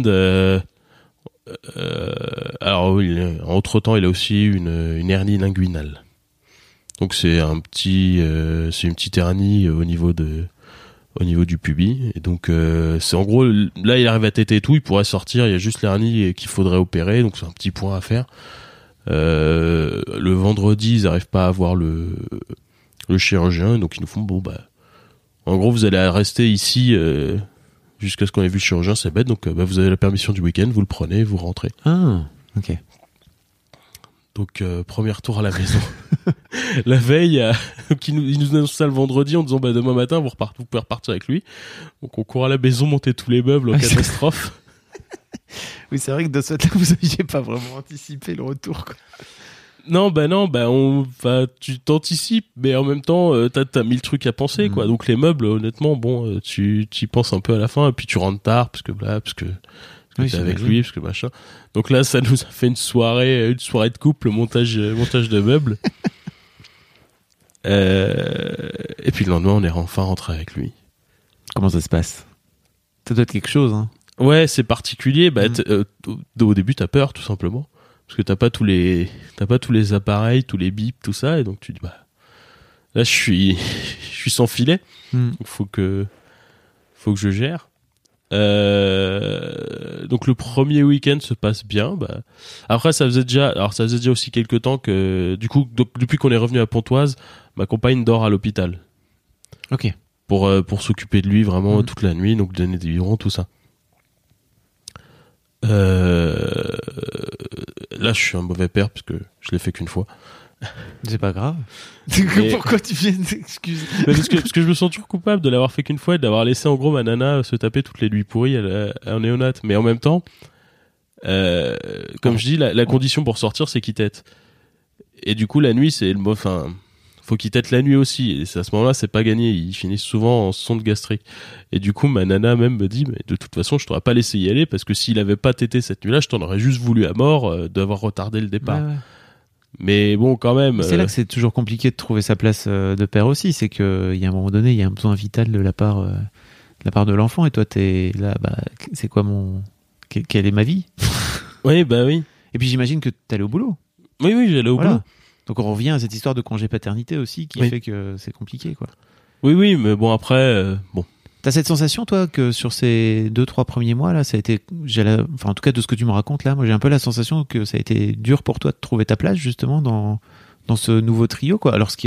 alors oui, entre-temps, il a aussi une hernie linguinale. Donc c'est une petite hernie au niveau du pubis, et donc c'est en gros là il arrive à téter et tout, il pourrait sortir, il y a juste l'hernie qu'il faudrait opérer, donc c'est un petit point à faire. Le vendredi ils n'arrivent pas à voir le chirurgien, donc ils nous font en gros vous allez rester ici jusqu'à ce qu'on ait vu le chirurgien, c'est bête, donc vous avez la permission du week-end, vous le prenez, vous rentrez. Ah ok. Donc premier retour à la maison. La veille, il nous annonce ça le vendredi en disant demain matin vous pouvez repartir avec lui. Donc on court à la maison, monter tous les meubles en catastrophe. Oui, c'est vrai que de ce fait-là vous n'aviez pas vraiment anticipé le retour, quoi. Non, tu t'anticipes, mais en même temps t'as 1000 trucs à penser, quoi. Donc les meubles, honnêtement, tu y penses un peu à la fin, et puis tu rentres tard parce que t'es avec lui, parce que machin. Donc là, ça nous a fait une soirée de couple, montage de meubles. Et puis le lendemain, on est enfin rentré avec lui. Comment ça se passe? Ça doit être quelque chose, hein. Ouais, c'est particulier. Au début, t'as peur, tout simplement, parce que t'as pas tous les appareils, tous les bips, tout ça, et donc tu dis là, je suis sans filet. Donc faut que je gère. Donc le premier week-end se passe bien. Après ça faisait déjà aussi quelques temps que du coup depuis qu'on est revenu à Pontoise, ma compagne dort à l'hôpital. Ok. Pour s'occuper de lui vraiment toute la nuit, donc donner des biberons, tout ça. Là je suis un mauvais père parce que je l'ai fait qu'une fois. C'est pas grave. Pourquoi tu viens d'excuser? Parce que je me sens toujours coupable de l'avoir fait qu'une fois et d'avoir laissé en gros ma nana se taper toutes les nuits pourries en néonat. Mais en même temps, comme je dis, la condition pour sortir, c'est qu'il tète. Et du coup, la nuit, faut qu'il tète la nuit aussi. Et à ce moment-là, c'est pas gagné. Ils finissent souvent en sonde gastrique. Et du coup, ma nana même me dit, mais de toute façon, je t'aurais pas laissé y aller parce que s'il avait pas tété cette nuit-là, je t'en aurais juste voulu à mort d'avoir retardé le départ. Ouais. Mais bon, quand même. C'est là que c'est toujours compliqué de trouver sa place de père aussi. C'est qu'il y a un moment donné, il y a un besoin vital de la part de l'enfant. Et toi, t'es là, c'est quoi quelle est ma vie? Oui, oui. Et puis j'imagine que t'allais au boulot. Oui, j'allais au boulot. Donc on revient à cette histoire de congé paternité aussi qui fait que c'est compliqué, quoi. Oui, mais bon, après, T'as cette sensation, toi, que sur ces 2-3 premiers mois, là, ça a été, en tout cas, de ce que tu me racontes, là, moi, j'ai un peu la sensation que ça a été dur pour toi de trouver ta place, justement, dans ce nouveau trio, quoi. Alors, ce qui est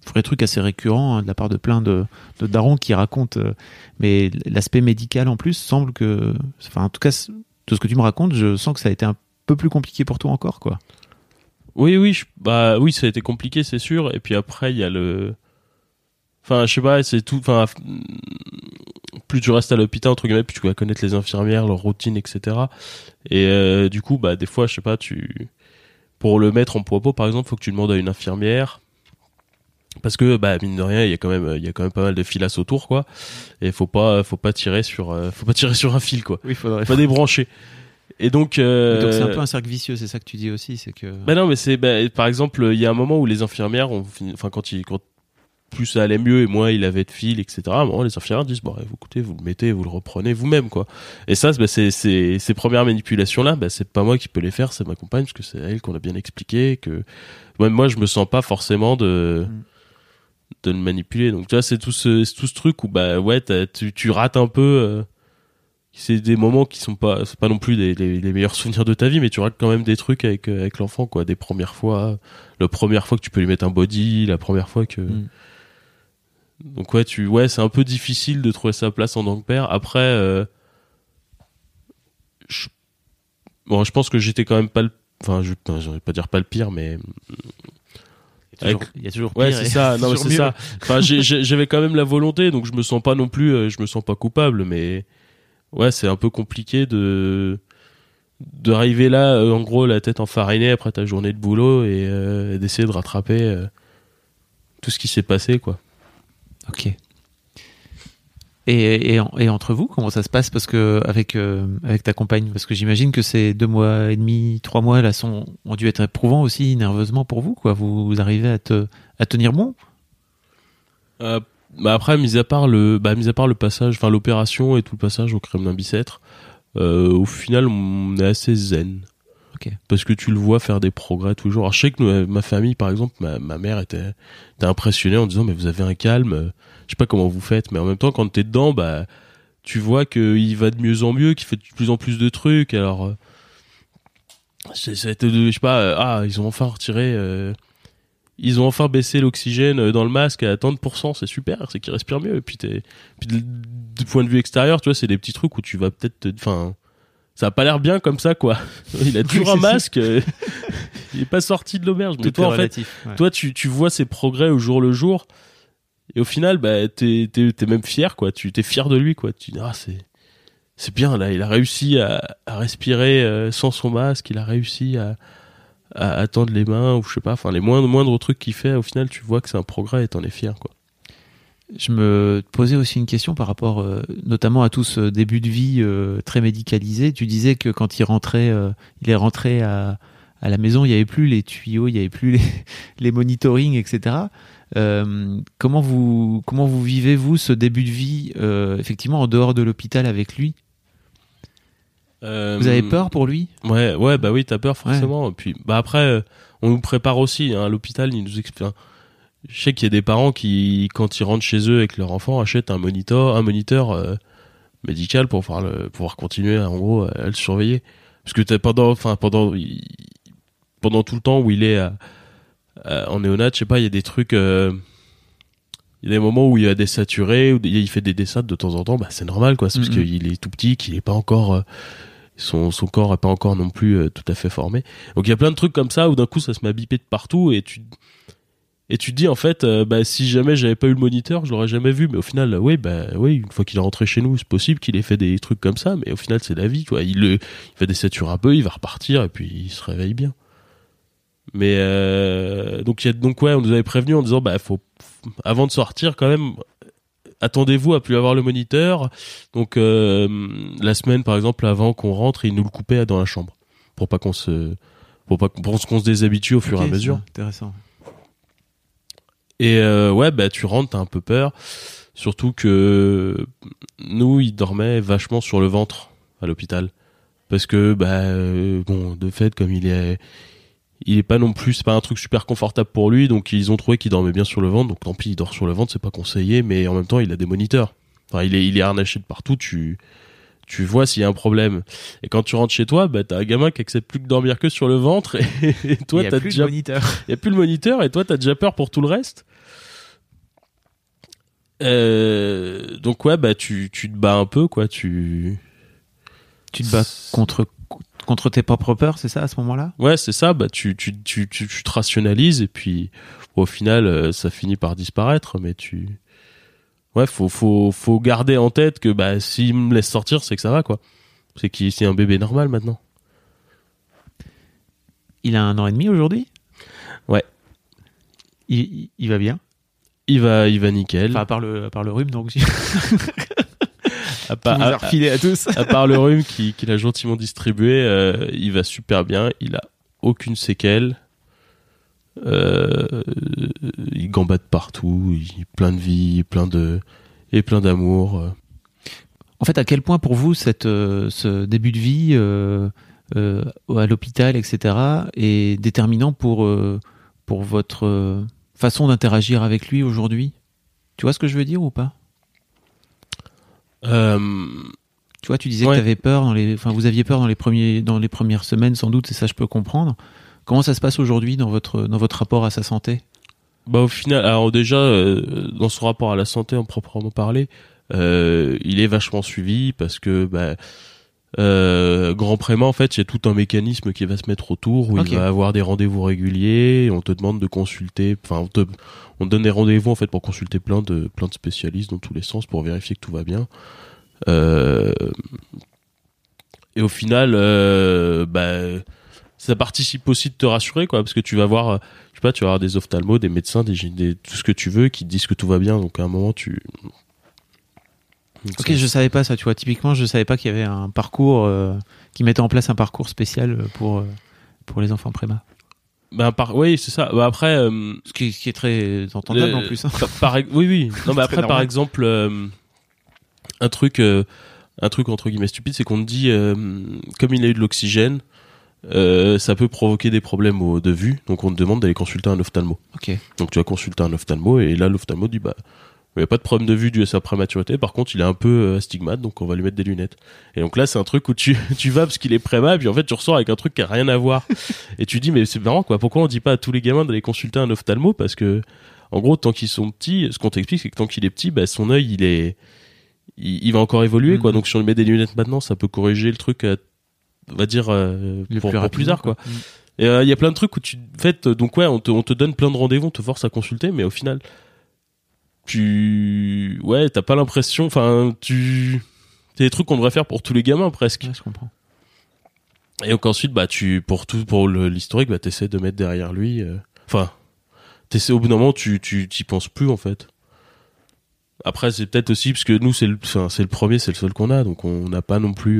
vrai truc assez récurrent de la part de plein de darons qui racontent. Mais l'aspect médical en plus semble que, enfin en tout cas, de ce que tu me racontes, je sens que ça a été un peu plus compliqué pour toi encore, quoi. Oui, oui, oui, ça a été compliqué, c'est sûr. Et puis après, il y a enfin, je sais pas, c'est tout. Enfin, plus tu restes à l'hôpital entre guillemets, plus tu vas connaître les infirmières, leur routine, etc. Et du coup, des fois, je sais pas, pour le mettre en poids-pot, par exemple, faut que tu demandes à une infirmière. Parce que mine de rien, il y a quand même pas mal de filasse autour, quoi. Et faut pas tirer sur un fil, quoi. Oui, faut pas débrancher. Et donc c'est un peu un cercle vicieux, c'est ça que tu dis aussi, c'est que. Non, mais par exemple, il y a un moment où les infirmières quand plus ça allait mieux et moins il avait de fil, etc. À un moment, les infirmières disent écoutez, vous le mettez, vous le reprenez vous-même, quoi. Et ça, c'est ces premières manipulations là, c'est pas moi qui peux les faire, c'est ma compagne, parce que c'est elle qu'on a bien expliqué que moi je me sens pas forcément de le manipuler. Donc tu vois, c'est tout ce truc où tu rates un peu. C'est des moments qui sont pas, c'est pas non plus les meilleurs souvenirs de ta vie, mais tu rates quand même des trucs avec l'enfant, quoi. Des premières fois, la première fois que tu peux lui mettre un body, la première fois que. Donc c'est un peu difficile de trouver sa place en tant que père. Après, je pense que j'étais quand même pas je vais pas dire pas le pire, mais. Il y a toujours pire. Ouais, c'est ça. Non, mais c'est ça. Enfin, j'avais quand même la volonté, donc je me sens pas non plus, je me sens pas coupable, mais. Ouais, c'est un peu compliqué d'arriver là, en gros, la tête enfarinée après ta journée de boulot et d'essayer de rattraper tout ce qui s'est passé, quoi. Ok. Et entre vous, comment ça se passe? Parce que avec ta compagne, parce que j'imagine que ces 2 mois et demi, 3 mois là ont dû être éprouvants aussi nerveusement pour vous, quoi. Vous arrivez à tenir bon? Après, mis à part le passage, enfin l'opération et tout le passage au Kremlin-Bicêtre, au final, on est assez zen. Okay. Parce que tu le vois faire des progrès toujours. Alors, je sais que ma famille, par exemple, ma mère était impressionnée en disant mais vous avez un calme, je sais pas comment vous faites, mais en même temps quand t'es dedans, tu vois qu'il va de mieux en mieux, qu'il fait de plus en plus de trucs. Alors, je sais pas, ils ont enfin retiré. Ils ont enfin baissé l'oxygène dans le masque à tant de pourcents, c'est super, c'est qu'il respire mieux. Et puis du point de vue extérieur, tu vois, c'est des petits trucs où tu vas peut-être, ça a pas l'air bien comme ça, quoi. Il a toujours un masque, il est pas sorti de l'auberge. Mais toi, en fait, toi, tu vois ses progrès au jour le jour. Et au final, t'es même fier, quoi. T'es fier de lui, quoi. Tu dis, c'est bien, là, il a réussi à respirer sans son masque, il a réussi à tendre les mains, ou je sais pas, les moindres trucs qu'il fait, au final, tu vois que c'est un progrès et t'en es fier, quoi. Je me posais aussi une question par rapport notamment à tout ce début de vie très médicalisé. Tu disais que quand il est rentré à la maison, il n'y avait plus les tuyaux, il n'y avait plus les monitorings, etc. Comment vous vivez, vous, ce début de vie, effectivement, en dehors de l'hôpital avec lui? Vous avez peur pour lui? Ouais, oui, t'as peur forcément. Ouais. Et puis, après, on nous prépare aussi, hein, à l'hôpital, ils nous expliquent. Je sais qu'il y a des parents qui, quand ils rentrent chez eux avec leur enfant, achètent un moniteur médical pour pouvoir continuer, en gros, à le surveiller. Parce que pendant tout le temps où il est en néonat, je sais pas, il y a des trucs. Il y a des moments où il a désaturé, où il fait des dessats de temps en temps. C'est normal, quoi. C'est parce qu'il est tout petit, qu'il est pas encore. Son corps est pas encore non plus tout à fait formé. Donc il y a plein de trucs comme ça où d'un coup ça se met à biper de partout et tu te dis en fait si jamais j'avais pas eu le moniteur je l'aurais jamais vu, mais au final oui, une fois qu'il est rentré chez nous c'est possible qu'il ait fait des trucs comme ça, mais au final c'est la vie, quoi. Il va désaturer un peu, il va repartir et puis il se réveille bien. Mais donc on nous avait prévenu en disant faut avant de sortir quand même, attendez-vous à plus avoir le moniteur. Donc la semaine par exemple avant qu'on rentre, il nous le coupait dans la chambre pour qu'on se déshabitue au fur et à mesure. Intéressant. Et tu rentres, t'as un peu peur, surtout que nous il dormait vachement sur le ventre à l'hôpital parce que de fait comme il est pas non plus, c'est pas un truc super confortable pour lui, donc ils ont trouvé qu'il dormait bien sur le ventre, donc tant pis, il dort sur le ventre, c'est pas conseillé, mais en même temps il a des moniteurs, il est harnaché de partout, tu vois s'il y a un problème. Et quand tu rentres chez toi, t'as un gamin qui accepte plus que dormir que sur le ventre, et toi il y a plus le moniteur Donc ouais, bah tu te bats un peu, quoi. Tu te bats contre tes propres peurs, c'est ça, à ce moment-là? Ouais, c'est ça. Bah tu te rationalises et puis au final, ça finit par disparaître. Mais ouais, faut garder en tête que bah s'il me laisse sortir, c'est que ça va, quoi. C'est un bébé normal maintenant. Il a 1 an et demi aujourd'hui? Ouais. Il va bien? Il va nickel. Enfin, à part le rhume, donc. À part, qui vous a refilé à tous. À part le rhume qu'il a gentiment distribué, il va super bien. Il a aucune séquelle. Il gambade partout. Il plein de vie, plein d'amour. En fait, à quel point pour vous ce début de vie à l'hôpital, etc., est déterminant pour votre façon d'interagir avec lui aujourd'hui? Tu vois ce que je veux dire ou pas? Tu vois, tu disais que t'avais peur vous aviez peur dans les premières semaines, sans doute, et ça je peux comprendre. Comment ça se passe aujourd'hui dans votre rapport à sa santé? Bah au final, alors déjà dans son rapport à la santé en proprement parler, il est vachement suivi parce que grand préma, en fait, il y a tout un mécanisme qui va se mettre autour où il va avoir des rendez-vous réguliers. On te demande de consulter, on te donne des rendez-vous en fait pour consulter plein de spécialistes dans tous les sens pour vérifier que tout va bien. Et au final, ça participe aussi de te rassurer, quoi, parce que tu vas voir, tu vas avoir des ophtalmos, des médecins, tout ce que tu veux, qui te disent que tout va bien. Donc à un moment, Ok, je savais pas ça, tu vois. Typiquement, je savais pas qu'il y avait un parcours qui mettait en place un parcours spécial pour les enfants préma. Oui, c'est ça. Bah, après, ce qui est très entendable en plus. Hein. Oui. Non, mais après, par exemple, un truc entre guillemets stupide, c'est qu'on te dit, comme il a eu de l'oxygène, ça peut provoquer des problèmes de vue. Donc on te demande d'aller consulter un ophtalmo. Ok. Donc tu vas consulter un ophtalmo et là l'ophtalmo dit il n'y a pas de problème de vue dû à sa prématurité. Par contre, il est un peu astigmate, donc on va lui mettre des lunettes. Et donc là, c'est un truc où tu vas parce qu'il est préma, et puis en fait, tu ressors avec un truc qui a rien à voir. Et tu dis, mais c'est marrant, quoi. Pourquoi on dit pas à tous les gamins d'aller consulter un ophtalmo? Parce que, en gros, tant qu'ils sont petits, ce qu'on t'explique, c'est que tant qu'il est petit, son œil, il va encore évoluer, quoi. Donc si on lui met des lunettes maintenant, ça peut corriger le truc, on va dire, pour plus tard, quoi. Et il y a plein de trucs où donc ouais, on te donne plein de rendez-vous, on te force à consulter, mais au final, t'as pas l'impression, c'est des trucs qu'on devrait faire pour tous les gamins presque. Ouais, je comprends. Et donc ensuite, pour l'historique, t'essaies de mettre derrière lui, t'essaies au bout d'un moment, tu t'y penses plus en fait. Après, c'est peut-être aussi parce que nous, c'est le premier, c'est le seul qu'on a, donc on n'a pas non plus,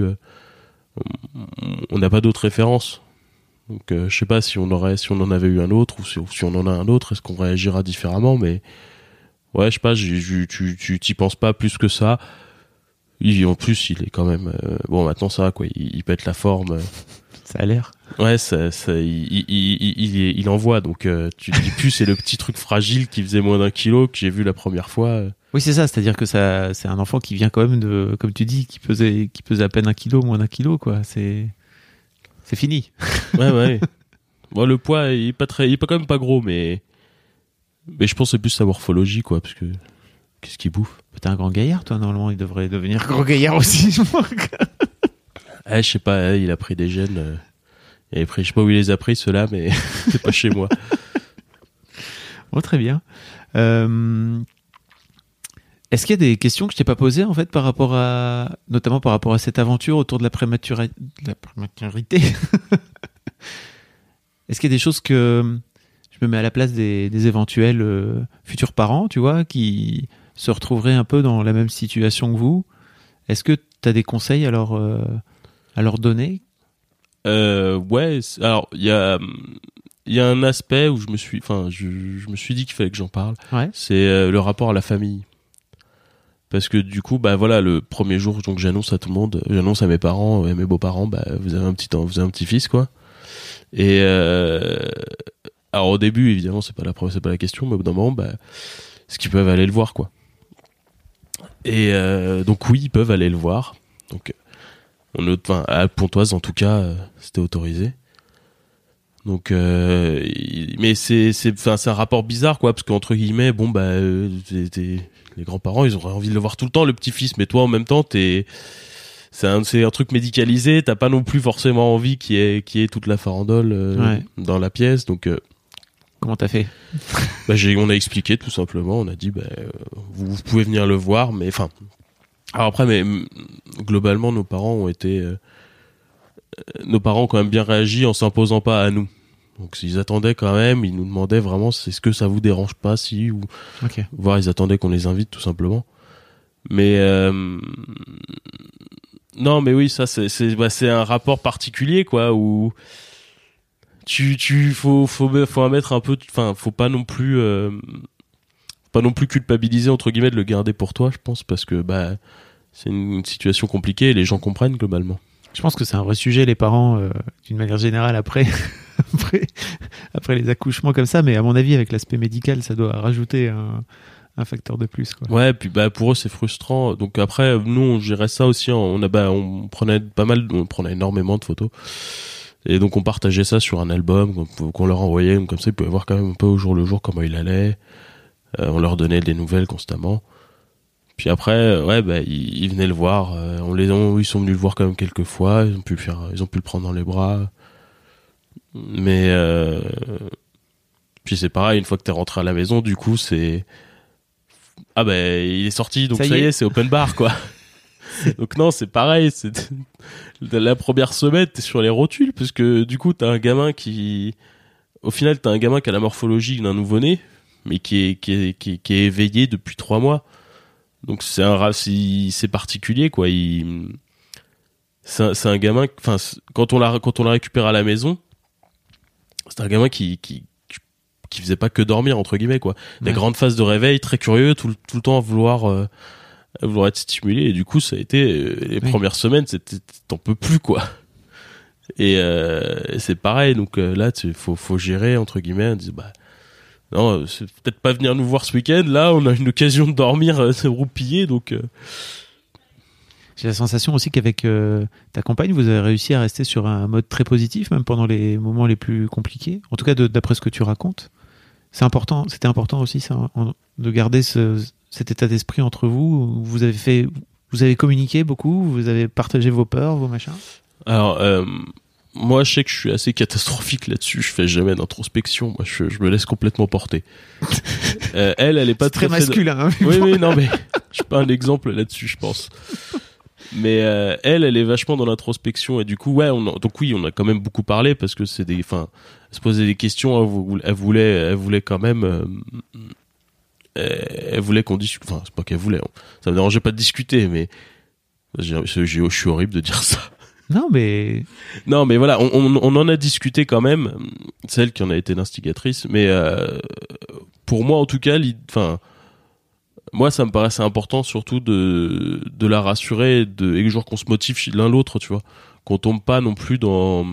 on n'a pas d'autres références. Donc je sais pas si on en avait eu un autre ou si on en a un autre, est-ce qu'on réagira différemment, mais ouais, je sais pas, tu t'y penses pas plus que ça. En plus, il est quand même maintenant ça va, quoi, il pète la forme. Ça a l'air. Ouais, il envoie, donc tu te dis plus c'est le petit truc fragile qui faisait moins d'1 kilo que j'ai vu la première fois. Oui, c'est ça, c'est-à-dire que c'est un enfant qui vient quand même de, comme tu dis, qui pesait à peine 1 kilo, moins d'1 kilo, quoi. C'est fini. Ouais. Bon, le poids, il est quand même pas gros, mais je pense que c'est plus sa morphologie, quoi, parce que qu'est-ce qu'il bouffe? T'es un grand gaillard, toi, normalement, il devrait devenir grand gaillard aussi. Je sais pas, il a pris des gènes. Je sais pas où il les a pris, ceux-là, mais c'est pas chez moi. Bon, très bien. Est-ce qu'il y a des questions que je t'ai pas posées, en fait, notamment par rapport à cette aventure autour de la prématurité? Est-ce qu'il y a des choses que je me mets à la place des éventuels futurs parents, tu vois, qui se retrouveraient un peu dans la même situation que vous? Est-ce que tu as des conseils à leur donner? Ouais, alors il y a un aspect où je me suis dit qu'il fallait que j'en parle. Ouais. C'est le rapport à la famille. Parce que du coup, le premier jour, donc j'annonce à tout le monde, j'annonce à mes parents et mes beaux-parents, vous avez un petit-fils, quoi. Et alors au début, évidemment, c'est pas la question, mais au bout d'un moment, est-ce qu'ils peuvent aller le voir, Et donc oui, ils peuvent aller le voir. Donc à Pontoise, en tout cas, c'était autorisé. Donc mais c'est un rapport bizarre, quoi, parce qu'entre guillemets, les grands-parents, ils auraient envie de le voir tout le temps, le petit-fils, mais toi, en même temps, c'est un truc médicalisé, t'as pas non plus forcément envie qu'il y ait toute la farandole dans la pièce, donc... Comment t'as fait? On a expliqué tout simplement, on a dit, vous pouvez venir le voir, mais enfin... Alors après, mais globalement, nos parents ont quand même bien réagi en s'imposant pas à nous. Donc ils attendaient quand même, ils nous demandaient vraiment, est-ce que ça vous dérange pas si, ou voire ils attendaient qu'on les invite tout simplement. Mais non, mais oui, ça c'est un rapport particulier quoi, où faut en mettre un peu, enfin faut pas non plus culpabiliser entre guillemets de le garder pour toi, je pense, parce que c'est une situation compliquée et les gens comprennent globalement. Je pense que c'est un vrai sujet, les parents, d'une manière générale, après les accouchements comme ça, mais à mon avis, avec l'aspect médical, ça doit rajouter un facteur de plus, quoi. Ouais, puis pour eux, c'est frustrant. Donc après, nous, on gérait ça aussi. On prenait énormément de photos. Et donc, on partageait ça sur un album qu'on leur envoyait. Comme ça, ils pouvaient voir quand même un peu au jour le jour comment il allait. On leur donnait des nouvelles constamment. Puis après, ils venaient le voir. Ils sont venus le voir quand même quelques fois. Ils ont pu le prendre dans les bras. Mais puis c'est pareil, une fois que t'es rentré à la maison, du coup c'est il est sorti, donc ça y est, c'est open bar quoi. Donc non, c'est pareil, c'est la première semaine t'es sur les rotules parce que du coup t'as un gamin au final t'as un gamin qui a la morphologie d'un nouveau-né, mais qui est éveillé depuis 3 mois. Donc c'est particulier quoi. C'est un gamin, enfin quand on l'a récupéré à la maison, c'est un gamin qui faisait pas que dormir entre guillemets quoi. Des grandes phases de réveil, très curieux, tout le temps à vouloir être stimulé, et du coup ça a été les premières semaines, t'en peux plus quoi. Et c'est pareil, donc là faut gérer entre guillemets, on dit non, c'est peut-être pas venir nous voir ce week-end, là on a une occasion de dormir roupillé, donc J'ai la sensation aussi qu'avec ta compagne, vous avez réussi à rester sur un mode très positif, même pendant les moments les plus compliqués. En tout cas, d'après ce que tu racontes. C'était important aussi, ça, de garder cet état d'esprit entre vous. Vous avez communiqué beaucoup, vous avez partagé vos peurs, vos machins. Alors, moi, je sais que je suis assez catastrophique là-dessus. Je fais jamais d'introspection. Moi, je me laisse complètement porter. Elle est pas très masculin. Hein, oui, non, mais je suis pas un exemple là-dessus, je pense. Mais elle est vachement dans l'introspection, et du coup on a quand même beaucoup parlé parce que elle se posait des questions, elle voulait quand même elle voulait qu'on discute, enfin c'est pas qu'elle voulait, ça me dérangeait pas de discuter, mais je suis horrible de dire ça. Non mais voilà, on en a discuté quand même, celle qui en a été l'instigatrice, mais pour moi en tout cas, moi, ça me paraissait important surtout de la rassurer et que genre qu'on se motive l'un l'autre, tu vois. Qu'on tombe pas non plus dans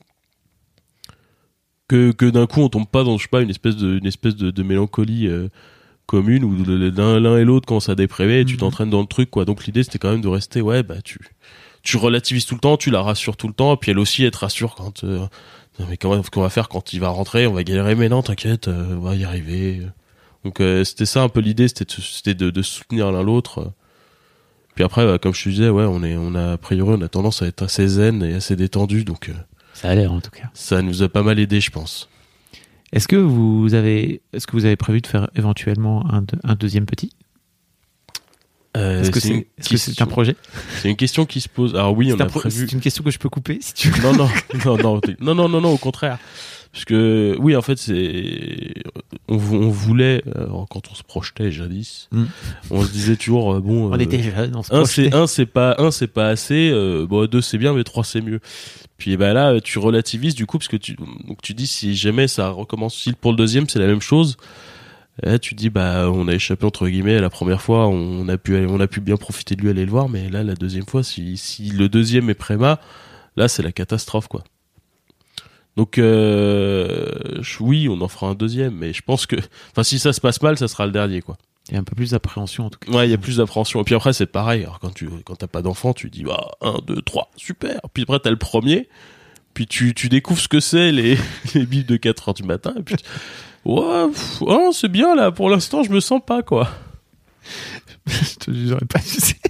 que d'un coup on tombe pas dans, je sais pas, une espèce de mélancolie commune où l'un et l'autre commencent à déprimer et tu t'entraînes dans le truc, quoi. Donc l'idée c'était quand même de rester, tu relativises tout le temps, tu la rassures tout le temps, et puis elle aussi elle te rassure quand mais qu'est-ce qu'on va faire quand il va rentrer, on va galérer, mais non t'inquiète, on va y arriver. Donc c'était ça un peu l'idée, c'était de soutenir l'un l'autre. Puis après, comme je te disais, a priori on a tendance à être assez zen et assez détendu, donc ça a l'air en tout cas. Ça nous a pas mal aidé, je pense. Est-ce que vous avez prévu de faire éventuellement un deuxième petit? Est-ce que c'est un projet? C'est une question qui se pose. Alors oui, on a prévu. C'est une question que je peux couper si tu veux. Non, au contraire. Parce que oui, en fait, on voulait, quand on se projetait jadis, on se disait toujours on était jeunes, on se projetait. Un c'est pas assez, 2 c'est bien, mais 3 c'est mieux. Puis là tu relativises du coup, parce que tu dis si jamais ça recommence, si pour le deuxième c'est la même chose, là, tu dis on a échappé entre guillemets la première fois, on a pu bien profiter de lui, aller le voir, mais là la deuxième fois, si le deuxième est préma, là c'est la catastrophe quoi. Donc oui, on en fera un deuxième, mais je pense que si ça se passe mal, ça sera le dernier quoi. Il y a un peu plus d'appréhension en tout cas. Ouais, il y a plus d'appréhension. Et puis après c'est pareil, alors quand t'as pas d'enfant, tu dis 1, 2, 3, super. Puis après t'as le premier, puis tu découvres ce que c'est les bibles de 4h du matin, et puis c'est bien là, pour l'instant je me sens pas quoi. Je te jugerai pas, tu sais.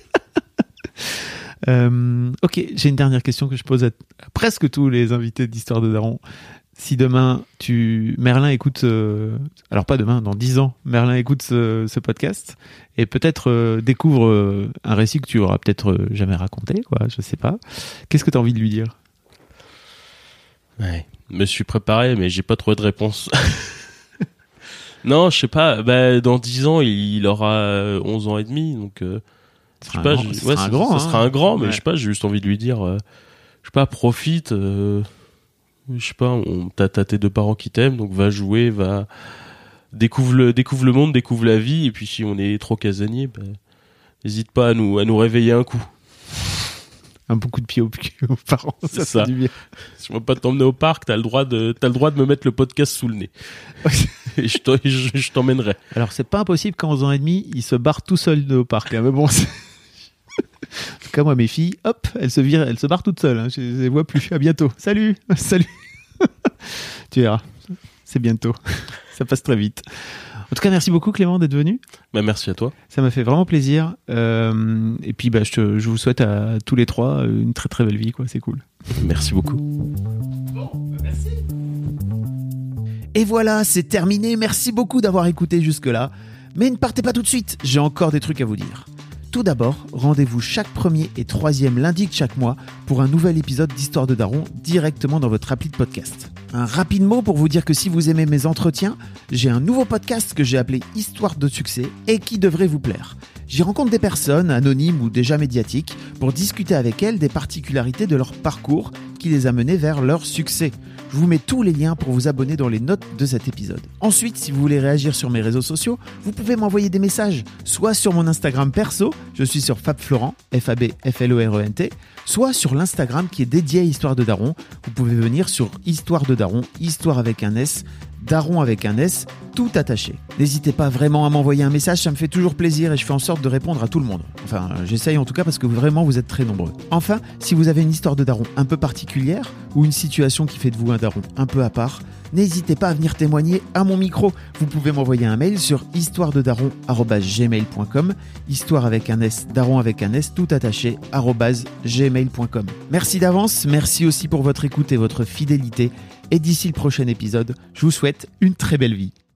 Ok, j'ai une dernière question que je pose à presque tous les invités d'Histoire de Daron. Si demain, Merlin écoute... alors pas demain, dans 10 ans, Merlin écoute ce podcast et peut-être découvre un récit que tu auras peut-être jamais raconté, quoi, je sais pas. Qu'est-ce que tu as envie de lui dire ? Ouais, me suis préparé, mais j'ai pas trouvé de réponse. Non, je sais pas. Bah, dans 10 ans, il aura 11 ans et demi, donc... Ça sera un grand, mais ouais. Je sais pas, j'ai juste envie de lui dire, je sais pas, profite, je sais pas, t'as tes deux parents qui t'aiment, donc va jouer, découvre le monde, découvre la vie, et puis si on est trop casanier, n'hésite pas à nous réveiller un coup. Un bon coup de pied aux parents, C'est ça. fait du bien. Si je veux pas t'emmener au parc, t'as le droit de me mettre le podcast sous le nez. Et je t'emmènerai. Alors, c'est pas impossible qu'en 11 ans et demi, il se barre tout seul au parc. Hein, mais bon, en tout cas, moi, mes filles, hop, elles se barrent toutes seules. Hein, je les vois plus. À bientôt. Salut. Tu verras. C'est bientôt. Ça passe très vite. En tout cas, merci beaucoup Clément d'être venu. Merci à toi. Ça m'a fait vraiment plaisir. Et puis, je vous souhaite à tous les trois une très très belle vie, quoi. C'est cool. Merci beaucoup. Bon, merci. Et voilà, c'est terminé. Merci beaucoup d'avoir écouté jusque-là. Mais ne partez pas tout de suite, j'ai encore des trucs à vous dire. Tout d'abord, rendez-vous chaque premier et troisième lundi de chaque mois pour un nouvel épisode d'Histoire de Daron directement dans votre appli de podcast. Un rapide mot pour vous dire que si vous aimez mes entretiens, j'ai un nouveau podcast que j'ai appelé Histoire de succès et qui devrait vous plaire. J'y rencontre des personnes, anonymes ou déjà médiatiques, pour discuter avec elles des particularités de leur parcours qui les a menées vers leur succès. Je vous mets tous les liens pour vous abonner dans les notes de cet épisode. Ensuite, si vous voulez réagir sur mes réseaux sociaux, vous pouvez m'envoyer des messages, soit sur mon Instagram perso, je suis sur FabFlorent, FabFlorent, soit sur l'Instagram qui est dédié à Histoire de Daron. Vous pouvez venir sur Histoire de Daron, Histoire avec un S, Daron avec un S, tout attaché. N'hésitez pas vraiment à m'envoyer un message, ça me fait toujours plaisir et je fais en sorte de répondre à tout le monde. Enfin, j'essaye en tout cas parce que vraiment vous êtes très nombreux. Enfin, si vous avez une histoire de daron un peu particulière ou une situation qui fait de vous un daron un peu à part, n'hésitez pas à venir témoigner à mon micro. Vous pouvez m'envoyer un mail sur histoirededaron@gmail.com, histoire avec un S, daron avec un S, tout attaché, @gmail.com. Merci d'avance, merci aussi pour votre écoute et votre fidélité. Et d'ici le prochain épisode, je vous souhaite une très belle vie.